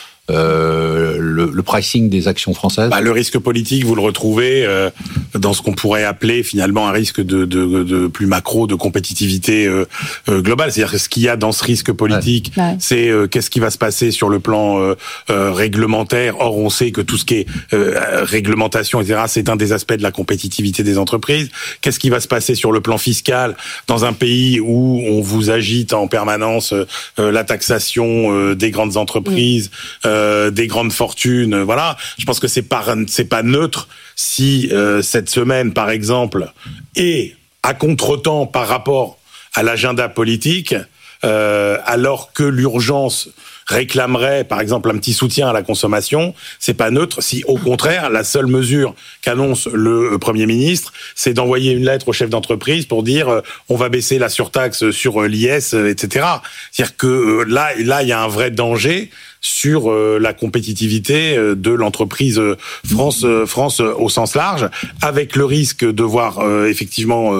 le pricing des actions françaises. Le risque politique, vous le retrouvez dans ce qu'on pourrait appeler finalement un risque de plus macro, de compétitivité globale. C'est-à-dire que ce qu'il y a dans ce risque politique, c'est qu'est-ce qui va se passer sur le plan réglementaire. Or, on sait que tout ce qui est réglementation, etc., c'est un des aspects de la compétitivité des entreprises. Qu'est-ce qui va se passer sur le plan fiscal dans un pays où on vous agite en permanence la taxation des grandes entreprises, des grandes fortunes, voilà. Je pense que c'est pas neutre si cette semaine, par exemple, est à contretemps par rapport à l'agenda politique, alors que l'urgence réclamerait, par exemple, un petit soutien à la consommation, c'est pas neutre si, au contraire, la seule mesure qu'annonce le Premier ministre, c'est d'envoyer une lettre au chef d'entreprise pour dire on va baisser la surtaxe sur l'IS, etc. C'est-à-dire que là, il y a un vrai danger sur la compétitivité de l'entreprise France au sens large, avec le risque de voir effectivement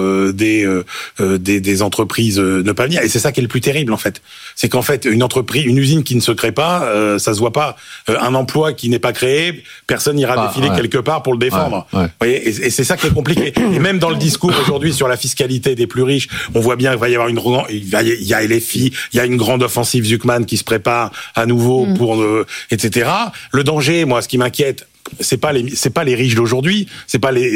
des entreprises ne pas venir. Et c'est ça qui est le plus terrible en fait. C'est qu'en fait une usine qui ne se crée pas, ça se voit pas. Un emploi qui n'est pas créé, personne n'ira défiler quelque part pour le défendre. Vous voyez, et c'est ça qui est compliqué. Et même dans le discours aujourd'hui sur la fiscalité des plus riches, on voit bien qu'il va y avoir il y a LFI, il y a une grande offensive Zuckman qui se prépare à nouveau pour etc. Le danger, moi, ce qui m'inquiète, c'est pas les riches d'aujourd'hui, c'est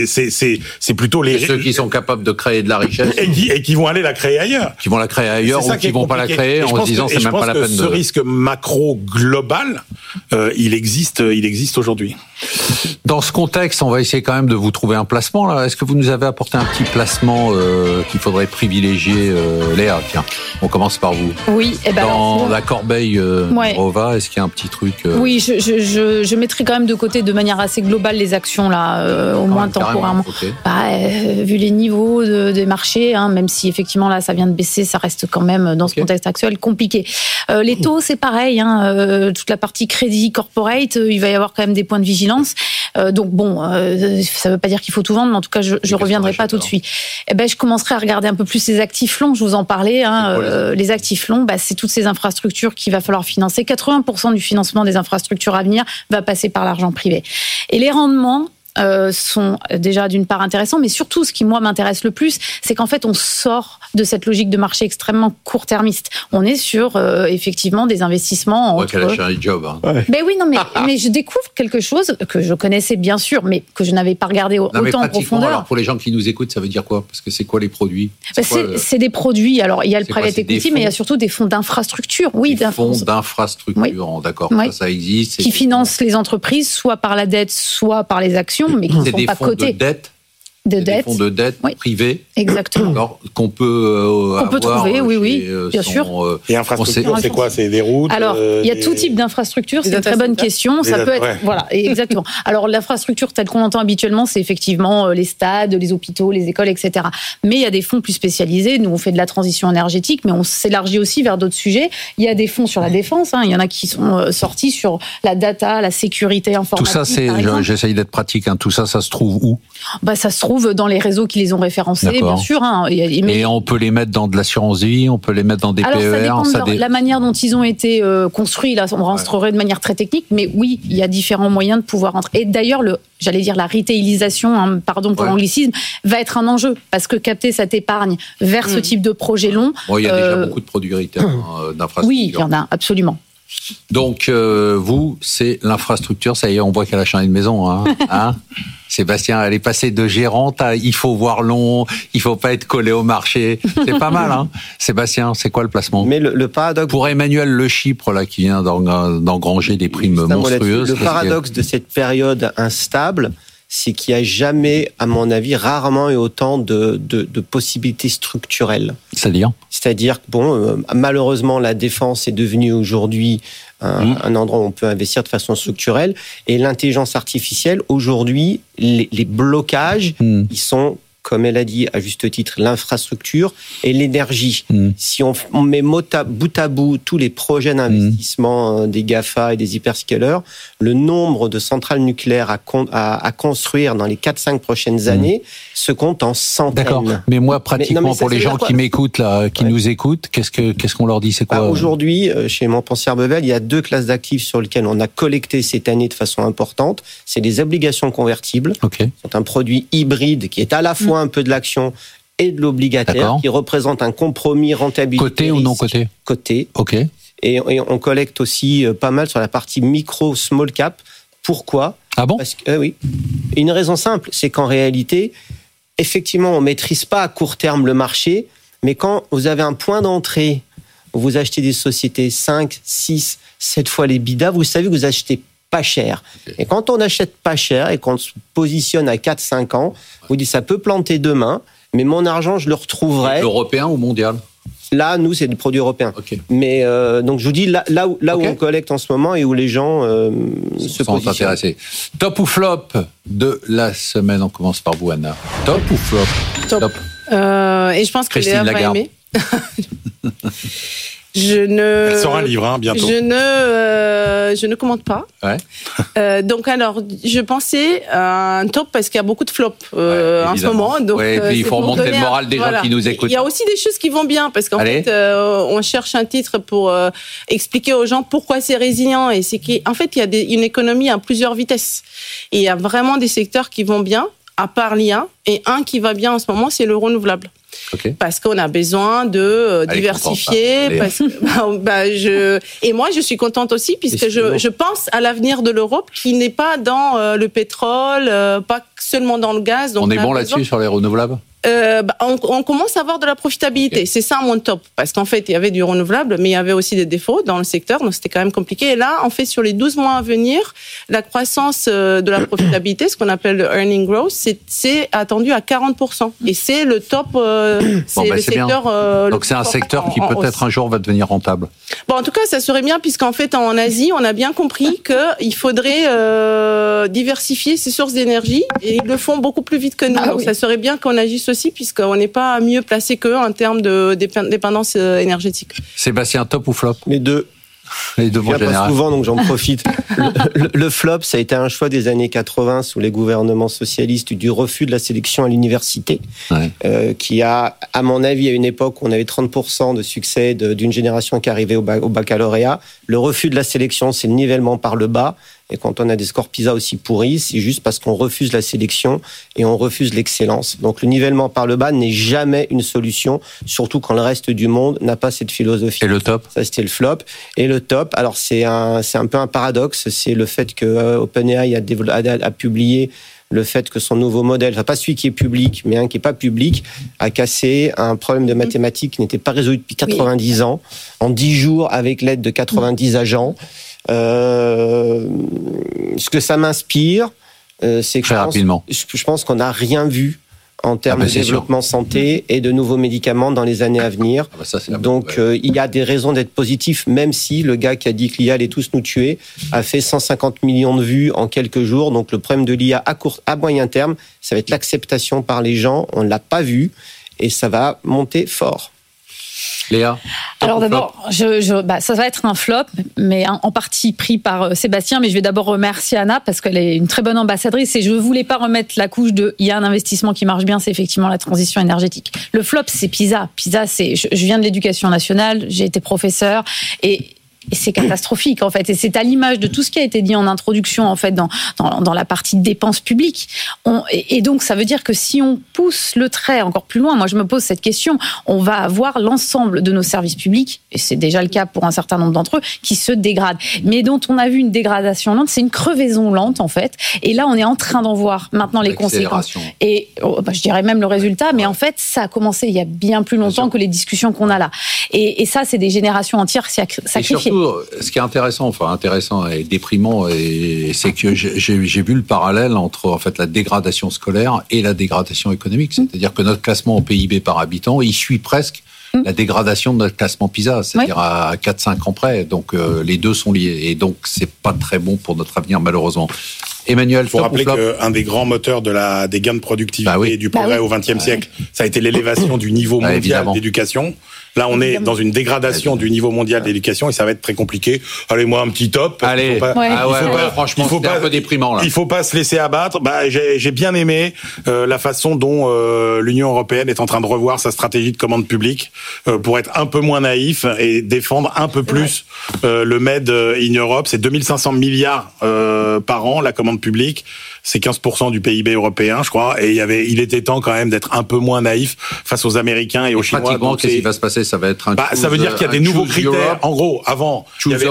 plutôt ceux qui sont capables de créer de la richesse et qui vont aller la créer ailleurs. Qui vont la créer ailleurs ou qui vont pas la créer en se disant c'est même pas la peine de. Ce risque macro global, il existe aujourd'hui. Dans ce contexte, on va essayer quand même de vous trouver un placement là. Est-ce que vous nous avez apporté un petit placement qu'il faudrait privilégier, Léa? Tiens, on commence par vous. Oui, dans la corbeille Rova, est-ce qu'il y a un petit truc Oui, je mettrai quand même de côté de manière assez globale les actions là, au moins temporairement. Okay. Vu les niveaux des marchés, même si effectivement là ça vient de baisser, ça reste quand même dans ce contexte actuel compliqué. Les taux, c'est pareil. Toute la partie crédit corporate, il va y avoir quand même des points de vigilance. Donc bon, ça veut pas dire qu'il faut tout vendre, mais en tout cas, je reviendrai pas tout de suite. Je commencerai à regarder un peu plus les actifs longs. Je vous en parlais. Les actifs longs, c'est toutes ces infrastructures qu'il va falloir financer. 80% du financement des infrastructures à venir va passer par l'argent privé. Et les rendements sont déjà d'une part intéressants, mais surtout ce qui moi m'intéresse le plus, c'est qu'en fait on sort de cette logique de marché extrêmement court-termiste. On est sur effectivement des investissements qu'elle a cherché job. Mais oui, non, mais je découvre quelque chose que je connaissais bien sûr, mais que je n'avais pas regardé autant en profondeur. Alors pour les gens qui nous écoutent, ça veut dire quoi? Parce que c'est quoi les produits? C'est des produits. Alors il y a le private equity, mais il y a surtout des fonds d'infrastructure. Oui, des fonds d'infrastructure, d'accord. Ça existe. Qui financent les entreprises, soit par la dette, soit par les actions. Mais qui ne sont pas cotés. Des fonds de dette privés. Exactement. Alors, qu'on peut trouver, oui, bien sûr. Et infrastructure, c'est quoi? C'est des routes? Alors, il y a tout type d'infrastructure. C'est une très bonne question. Ça peut être, voilà, exactement. Alors, l'infrastructure telle qu'on l'entend habituellement, c'est effectivement les stades, les hôpitaux, les écoles, etc. Mais il y a des fonds plus spécialisés. Nous, on fait de la transition énergétique, mais on s'élargit aussi vers d'autres sujets. Il y a des fonds sur la défense. Il y en a qui sont sortis sur la data, la sécurité informatique. Tout ça, j'essaye d'être pratique. Tout ça, ça se trouve où? Ça se trouve dans les réseaux qui les ont référencés, bien sûr. Et on peut les mettre dans de l'assurance vie, on peut les mettre dans des PER. Alors, ça dépend de la manière dont ils ont été construits. Là, on rentrerait de manière très technique, mais oui, il y a différents moyens de pouvoir rentrer. Et d'ailleurs, la retailisation, pardon pour l'anglicisme, va être un enjeu, parce que capter cette épargne vers ce type de projet long... Il y a déjà beaucoup de produits retail d'infrastructure. Oui, il y en a, absolument. Donc, vous, c'est l'infrastructure. Ça y est, on voit qu'elle a changé de maison. Sébastien, elle est passée de gérante à il faut voir long, il faut pas être collé au marché. C'est pas mal, Sébastien, c'est quoi le placement? Mais le paradoxe... Pour Emmanuel Le Chypre, là, qui vient d'engranger des primes monstrueuses. Le paradoxe de cette période instable, c'est qu'il n'y a jamais, à mon avis, rarement eu autant de possibilités structurelles. C'est-à-dire que, malheureusement, la défense est devenue aujourd'hui un endroit où on peut investir de façon structurelle. Et l'intelligence artificielle, aujourd'hui, les blocages, ils sont, comme elle a dit à juste titre, l'infrastructure et l'énergie. Si on met bout à bout tous les projets d'investissement des GAFA et des hyperscalers, le nombre de centrales nucléaires à construire dans les 4-5 prochaines années se compte en centaines. D'accord. Mais moi, pratiquement, pour les gens qui m'écoutent, là, qui nous écoutent, qu'est-ce qu'on leur dit? C'est quoi aujourd'hui, chez Montpensier-Bevel, il y a 2 classes d'actifs sur lesquelles on a collecté cette année de façon importante. C'est les obligations convertibles. C'est un produit hybride qui est à la fois un peu de l'action et de l'obligataire, qui représente un compromis rentabilité. Coté ou non coté? Coté. Ok. Et on collecte aussi pas mal sur la partie micro, small cap. Pourquoi? Ah bon? Parce que, oui. Une raison simple, c'est qu'en réalité, effectivement, on maîtrise pas à court terme le marché, mais quand vous avez un point d'entrée, où vous achetez des sociétés 5, 6, 7 fois les bidas, vous savez que vous achetez pas cher. Et quand on achète pas cher et qu'on se positionne à 4-5 ans, vous dites ça peut planter demain, mais mon argent, je le retrouverai. Européen ou mondial? Là, nous, c'est des produits européens. Okay. Mais donc, je vous dis, là où on collecte en ce moment et où les gens se sont positionnent. intéressés. Top ou flop de la semaine? On commence par vous, Anna. Top ou flop? Top. Et je pense que Léa va aimer. Elle sort un livre, bientôt. Je ne commente pas. Ouais. Donc alors, je pensais à un top parce qu'il y a beaucoup de flops en ce moment. Donc, et puis il faut remonter le moral des gens qui nous écoutent. Il y a aussi des choses qui vont bien parce qu'en fait, on cherche un titre pour expliquer aux gens pourquoi c'est résilient. Et c'est qu'en fait, il y a une économie à plusieurs vitesses. Et il y a vraiment des secteurs qui vont bien, à part l'IA. Et un qui va bien en ce moment, c'est le renouvelable. Okay. Parce qu'on a besoin de diversifier. Et moi, je suis contente aussi puisque je pense à l'avenir de l'Europe qui n'est pas dans le pétrole, pas seulement dans le gaz. Donc on est bon là-dessus sur les renouvelables? On commence à avoir de la profitabilité. Okay. C'est ça mon top. Parce qu'en fait, il y avait du renouvelable, mais il y avait aussi des défauts dans le secteur, donc c'était quand même compliqué. Et là, en fait, sur les 12 mois à venir, la croissance de la profitabilité, ce qu'on appelle le earning growth, c'est attendu à 40%. Et c'est le top, c'est le secteur... donc c'est un secteur qui peut-être un jour va devenir rentable. Bon, en tout cas, ça serait bien, puisqu'en fait, en Asie, on a bien compris qu'il faudrait diversifier ses sources d'énergie, et ils le font beaucoup plus vite que nous. Donc ça serait bien qu'on agisse aussi, puisqu'on n'est pas mieux placé qu'eux en termes de dépendance énergétique. Sébastien, top ou flop? Les deux. Les deux, bon, pas souvent, donc j'en profite. Le flop, ça a été un choix des années 80 sous les gouvernements socialistes du refus de la sélection à l'université, qui a, à mon avis, à une époque où on avait 30% de succès d'une génération qui arrivait au baccalauréat. Le refus de la sélection, c'est le nivellement par le bas. Et quand on a des scores PISA aussi pourris, c'est juste parce qu'on refuse la sélection et on refuse l'excellence. Donc le nivellement par le bas n'est jamais une solution, surtout quand le reste du monde n'a pas cette philosophie. Et le top? Ça, c'était le flop. Et le top, alors c'est un peu un paradoxe, c'est le fait que OpenAI a publié le fait que son nouveau modèle, enfin pas celui qui est public, mais un qui n'est pas public, a cassé un problème de mathématiques qui n'était pas résolu depuis 90 ans, en 10 jours avec l'aide de 90 agents. Ce que ça m'inspire, c'est que je pense qu'on n'a rien vu en termes de développement santé et de nouveaux médicaments dans les années à venir. Donc, il y a des raisons d'être positif, même si le gars qui a dit que l'IA allait tous nous tuer a fait 150 millions de vues en quelques jours. Donc, le problème de l'IA à moyen terme, ça va être l'acceptation par les gens. On ne l'a pas vu et ça va monter fort. Léa? Alors d'abord, ça va être un flop, mais en partie pris par Sébastien, mais je vais d'abord remercier Anna parce qu'elle est une très bonne ambassadrice et je ne voulais pas remettre la couche il y a un investissement qui marche bien, c'est effectivement la transition énergétique. Le flop, c'est PISA. PISA, je viens de l'éducation nationale, j'ai été professeur et c'est catastrophique en fait, et c'est à l'image de tout ce qui a été dit en introduction en fait dans la partie dépenses publiques. Et donc ça veut dire que si on pousse le trait encore plus loin, moi je me pose cette question, on va avoir l'ensemble de nos services publics, et c'est déjà le cas pour un certain nombre d'entre eux, qui se dégradent, mais dont on a vu une dégradation lente, c'est une crevaison lente en fait. Et là on est en train d'en voir maintenant les conséquences. Et je dirais même le résultat, mais en fait ça a commencé il y a bien plus longtemps que les discussions qu'on a là. Et ça c'est des générations entières sacrifiées. Ce qui est intéressant et déprimant, c'est que j'ai vu le parallèle entre en fait la dégradation scolaire et la dégradation économique. C'est-à-dire que notre classement en PIB par habitant, il suit presque la dégradation de notre classement PISA, c'est-à-dire à 4-5 ans près. Donc les deux sont liés. Et donc c'est pas très bon pour notre avenir, malheureusement. Emmanuel, il faut rappeler qu'un des grands moteurs des gains de productivité et du progrès au XXe siècle, ça a été l'élévation du niveau mondial d'éducation. Là, on est dans une dégradation du niveau mondial d'éducation et ça va être très compliqué. Allez, moi, un petit top. Allez, franchement, c'est un peu déprimant là. Il faut pas se laisser abattre. J'ai bien aimé la façon dont l'Union européenne est en train de revoir sa stratégie de commande publique pour être un peu moins naïf et défendre un peu plus le Made in Europe. C'est 2500 milliards par an la commande publique. C'est 15% du PIB européen, je crois, et il était temps quand même d'être un peu moins naïf face aux Américains et aux Chinois. Pratiquement, qu'est-ce qui va se passer? Ça va être ça veut dire qu'il y a des nouveaux critères. Europe. En gros, avant,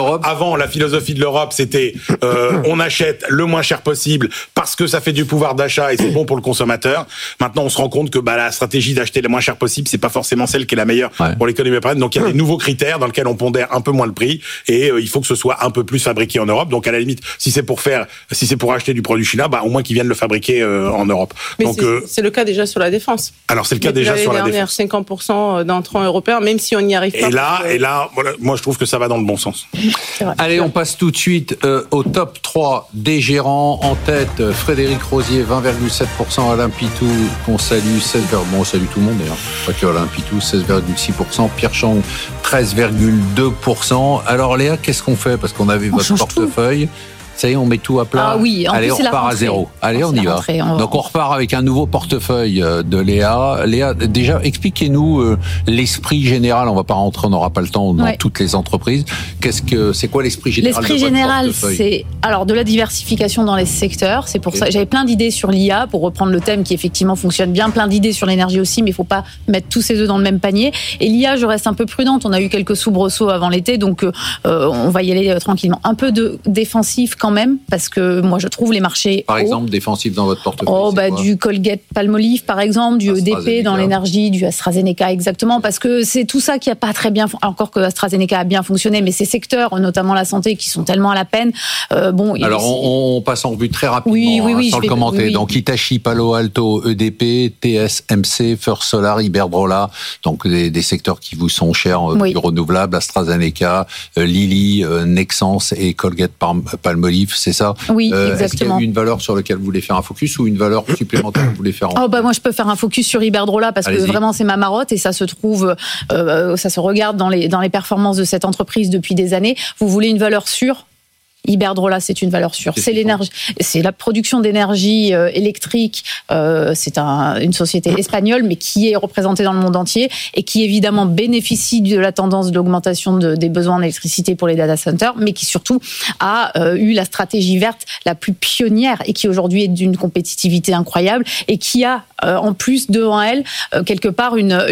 la philosophie de l'Europe, c'était on achète le moins cher possible parce que ça fait du pouvoir d'achat et c'est bon pour le consommateur. Maintenant, on se rend compte que la stratégie d'acheter le moins cher possible, c'est pas forcément celle qui est la meilleure pour l'économie européenne. Donc, il y a des nouveaux critères dans lesquels on pondère un peu moins le prix et il faut que ce soit un peu plus fabriqué en Europe. Donc, à la limite, si c'est pour acheter du produit chinois, au moins qu'ils viennent le fabriquer en Europe. Mais donc c'est le cas déjà sur la défense. Alors c'est le cas déjà sur la défense. 50% d'entrants européens, même si on n'y arrive pas. Et là, voilà, moi je trouve que ça va dans le bon sens. Allez, on passe tout de suite au top 3 des gérants. En tête, Frédéric Rosier, 20,7%, Alain Pitou, qu'on salue, on salue tout le monde d'ailleurs, pas que Alain Pitou, 16,6%, Pierre Chang, 13,2%. Alors Léa, qu'est-ce qu'on fait? Parce qu'on avait votre portefeuille. Ça y est, on met tout à plat. Ah oui, allez, on repart à zéro. Allez, on y va. Donc on repart avec un nouveau portefeuille de Léa. Léa, déjà, expliquez-nous l'esprit général. On va pas rentrer, on n'aura pas le temps dans toutes les entreprises. C'est quoi l'esprit général? L'esprit général, c'est alors de la diversification dans les secteurs. C'est pour ça j'avais plein d'idées sur l'IA, pour reprendre le thème qui effectivement fonctionne bien. Plein d'idées sur l'énergie aussi, mais il faut pas mettre tous ses œufs dans le même panier. Et l'IA, je reste un peu prudente. On a eu quelques soubresauts avant l'été, donc on va y aller tranquillement. Un peu de défensif quand même, parce que moi je trouve les marchés par exemple défensifs dans votre portefeuille. Du Colgate-Palmolive par exemple, du EDP dans l'énergie, du AstraZeneca exactement, parce que c'est tout ça qui a pas très bien, encore que AstraZeneca a bien fonctionné, mais ces secteurs, notamment la santé, qui sont tellement à la peine. Alors on passe en revue très rapidement sans le commenter. Donc Hitachi, Palo Alto, EDP, TSMC, First Solar, Iberdrola, donc des secteurs qui vous sont chers, du renouvelable, AstraZeneca, Lilly, Nexans et Colgate-Palmolive. C'est ça? Oui, exactement. Est-ce qu'il y a une valeur sur laquelle vous voulez faire un focus ou une valeur supplémentaire que vous voulez faire moi, je peux faire un focus sur Iberdrola parce que vraiment, c'est ma marotte et ça se trouve, ça se regarde dans les performances de cette entreprise depuis des années. Vous voulez une valeur sûre? Iberdrola, c'est une valeur sûre. C'est l'énergie, c'est la production d'énergie électrique. C'est une société espagnole, mais qui est représentée dans le monde entier et qui évidemment bénéficie de la tendance de l'augmentation des besoins en électricité pour les data centers, mais qui surtout a eu la stratégie verte la plus pionnière et qui aujourd'hui est d'une compétitivité incroyable et qui a en plus devant elle quelque part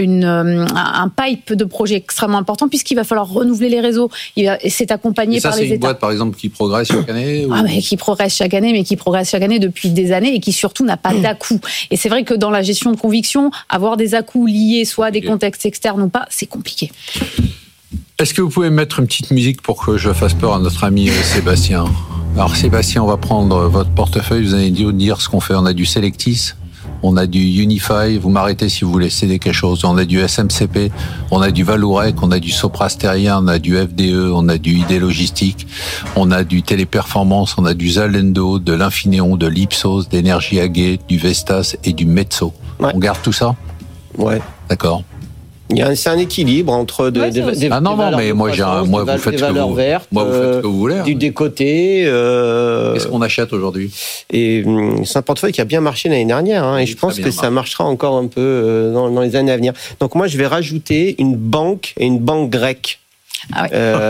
un pipe de projets extrêmement important puisqu'il va falloir renouveler les réseaux. C'est accompagné par les États. Ça, c'est une boîte par exemple qui progresse chaque année qui progresse chaque année depuis des années et qui surtout n'a pas d'à-coups. Et c'est vrai que dans la gestion de conviction, avoir des à-coups liés soit à des contextes externes ou pas, c'est compliqué. Est-ce que vous pouvez mettre une petite musique pour que je fasse peur à notre ami Sébastien? Alors Sébastien, on va prendre votre portefeuille, vous allez nous dire ce qu'on fait. On a du Selectis, on a du Unify, vous m'arrêtez si vous voulez céder quelque chose, on a du SMCP, on a du Vallourec, on a du Sopra Steria, on a du FDE, on a du ID Logistique, on a du Téléperformance, on a du Zalendo, de l'Infineon, de l'Ipsos, d'Énergie AG, du Vestas et du Mezzo. On garde tout ça? Ouais. D'accord. C'est un équilibre entre des valeurs mais moi vous faites des valeurs vertes, moi vous faites ce que vous voulez. Du décoté. Qu'est-ce qu'on achète aujourd'hui? Et c'est un portefeuille qui a bien marché l'année dernière, et je pense que ça marchera encore un peu dans les années à venir. Donc moi je vais rajouter une banque grecque. Ah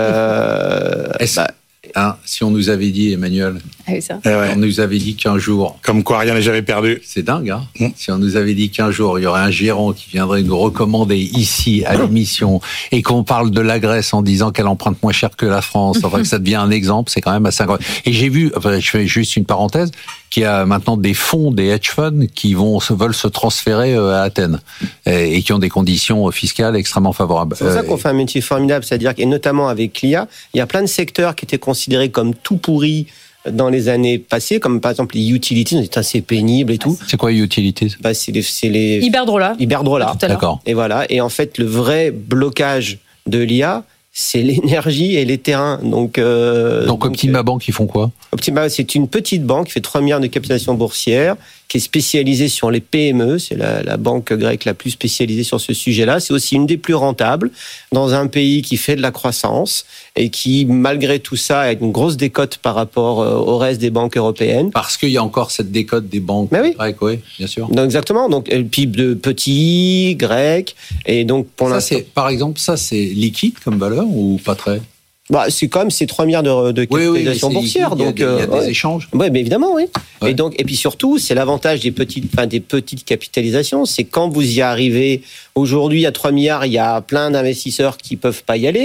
oui. Si on nous avait dit, Emmanuel, on nous avait dit qu'un jour... Comme quoi, rien n'est jamais perdu. C'est dingue, hein. Si on nous avait dit qu'un jour, il y aurait un gérant qui viendrait nous recommander ici, à l'émission, et qu'on parle de la Grèce en disant qu'elle emprunte moins cher que la France, enfin que ça devient un exemple, c'est quand même assez incroyable. Et j'ai vu, je fais juste une parenthèse, qu'il y a maintenant des fonds, des hedge funds qui veulent se transférer à Athènes et qui ont des conditions fiscales extrêmement favorables. C'est pour ça qu'on fait un métier formidable, c'est-à-dire et notamment avec l'IA, il y a plein de secteurs qui étaient considérés comme tout pourris dans les années passées, comme par exemple les utilities, c'est assez pénible et tout. C'est quoi les utilities? C'est les Iberdrola. D'accord. Et voilà. Et en fait, le vrai blocage de l'IA, c'est l'énergie et les terrains. Donc Optima Bank, ils font quoi? Optima, c'est une petite banque qui fait 3 milliards de capitalisation boursière, qui est spécialisée sur les PME. C'est la banque grecque la plus spécialisée sur ce sujet-là. C'est aussi une des plus rentables dans un pays qui fait de la croissance et qui, malgré tout ça, a une grosse décote par rapport au reste des banques européennes. Parce qu'il y a encore cette décote des banques grecques, oui, bien sûr. Donc, exactement. Donc, PIB de petits, grecs. Et donc, pour l'instant. Par exemple, ça, c'est liquide comme valeur ou pas très? C'est quand même ces 3 milliards de capitalisation boursière. Il y a des échanges. Oui, mais évidemment, oui. Ouais. Et puis surtout, c'est l'avantage des petites capitalisations. C'est quand vous y arrivez, aujourd'hui, à 3 milliards, il y a plein d'investisseurs qui peuvent pas y aller.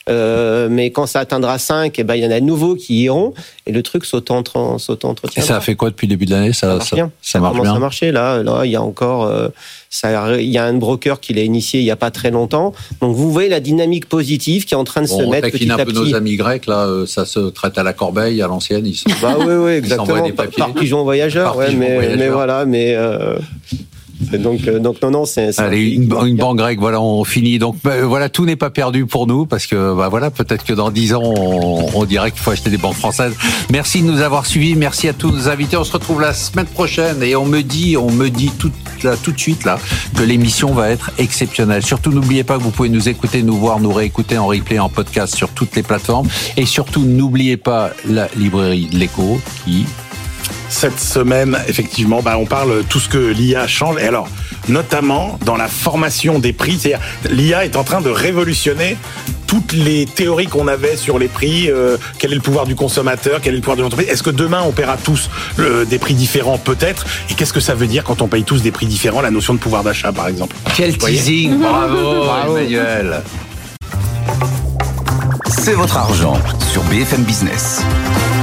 mais quand ça atteindra 5, il y en a de nouveaux qui iront, et le truc s'auto-entretient. Et ça a fait quoi depuis le début de l'année? Ça marche bien. Ça marche bien. Ça a marché, là, il y a encore, il y a un broker qui l'a initié il y a pas très longtemps. Donc vous voyez la dynamique positive qui est en train de se mettre petit à petit. On taquine un peu nos amis grecs, là, ça se traite à la corbeille, à l'ancienne. Oui, exactement. Par pigeon voyageur, mais voilà, mais. Donc non, c'est allez, une banque grecque, voilà, on finit. Donc voilà, tout n'est pas perdu pour nous, parce que voilà, peut-être que dans 10 ans on dirait qu'il faut acheter des banques françaises. Merci de nous avoir suivis, merci à tous nos invités. On se retrouve la semaine prochaine, et on me dit tout de suite là que l'émission va être exceptionnelle. Surtout, n'oubliez pas que vous pouvez nous écouter, nous voir, nous réécouter en replay, en podcast sur toutes les plateformes, et surtout n'oubliez pas la librairie de l'Écho qui... Cette semaine, effectivement, on parle tout ce que l'IA change. Et alors, notamment dans la formation des prix, c'est-à-dire l'IA est en train de révolutionner toutes les théories qu'on avait sur les prix. Quel est le pouvoir du consommateur? Quel est le pouvoir de l'entreprise? Est-ce que demain on paiera tous des prix différents? Peut-être. Et qu'est-ce que ça veut dire quand on paye tous des prix différents? La notion de pouvoir d'achat, par exemple. Quel teasing! Bravo, Emmanuel. C'est votre argent sur BFM Business.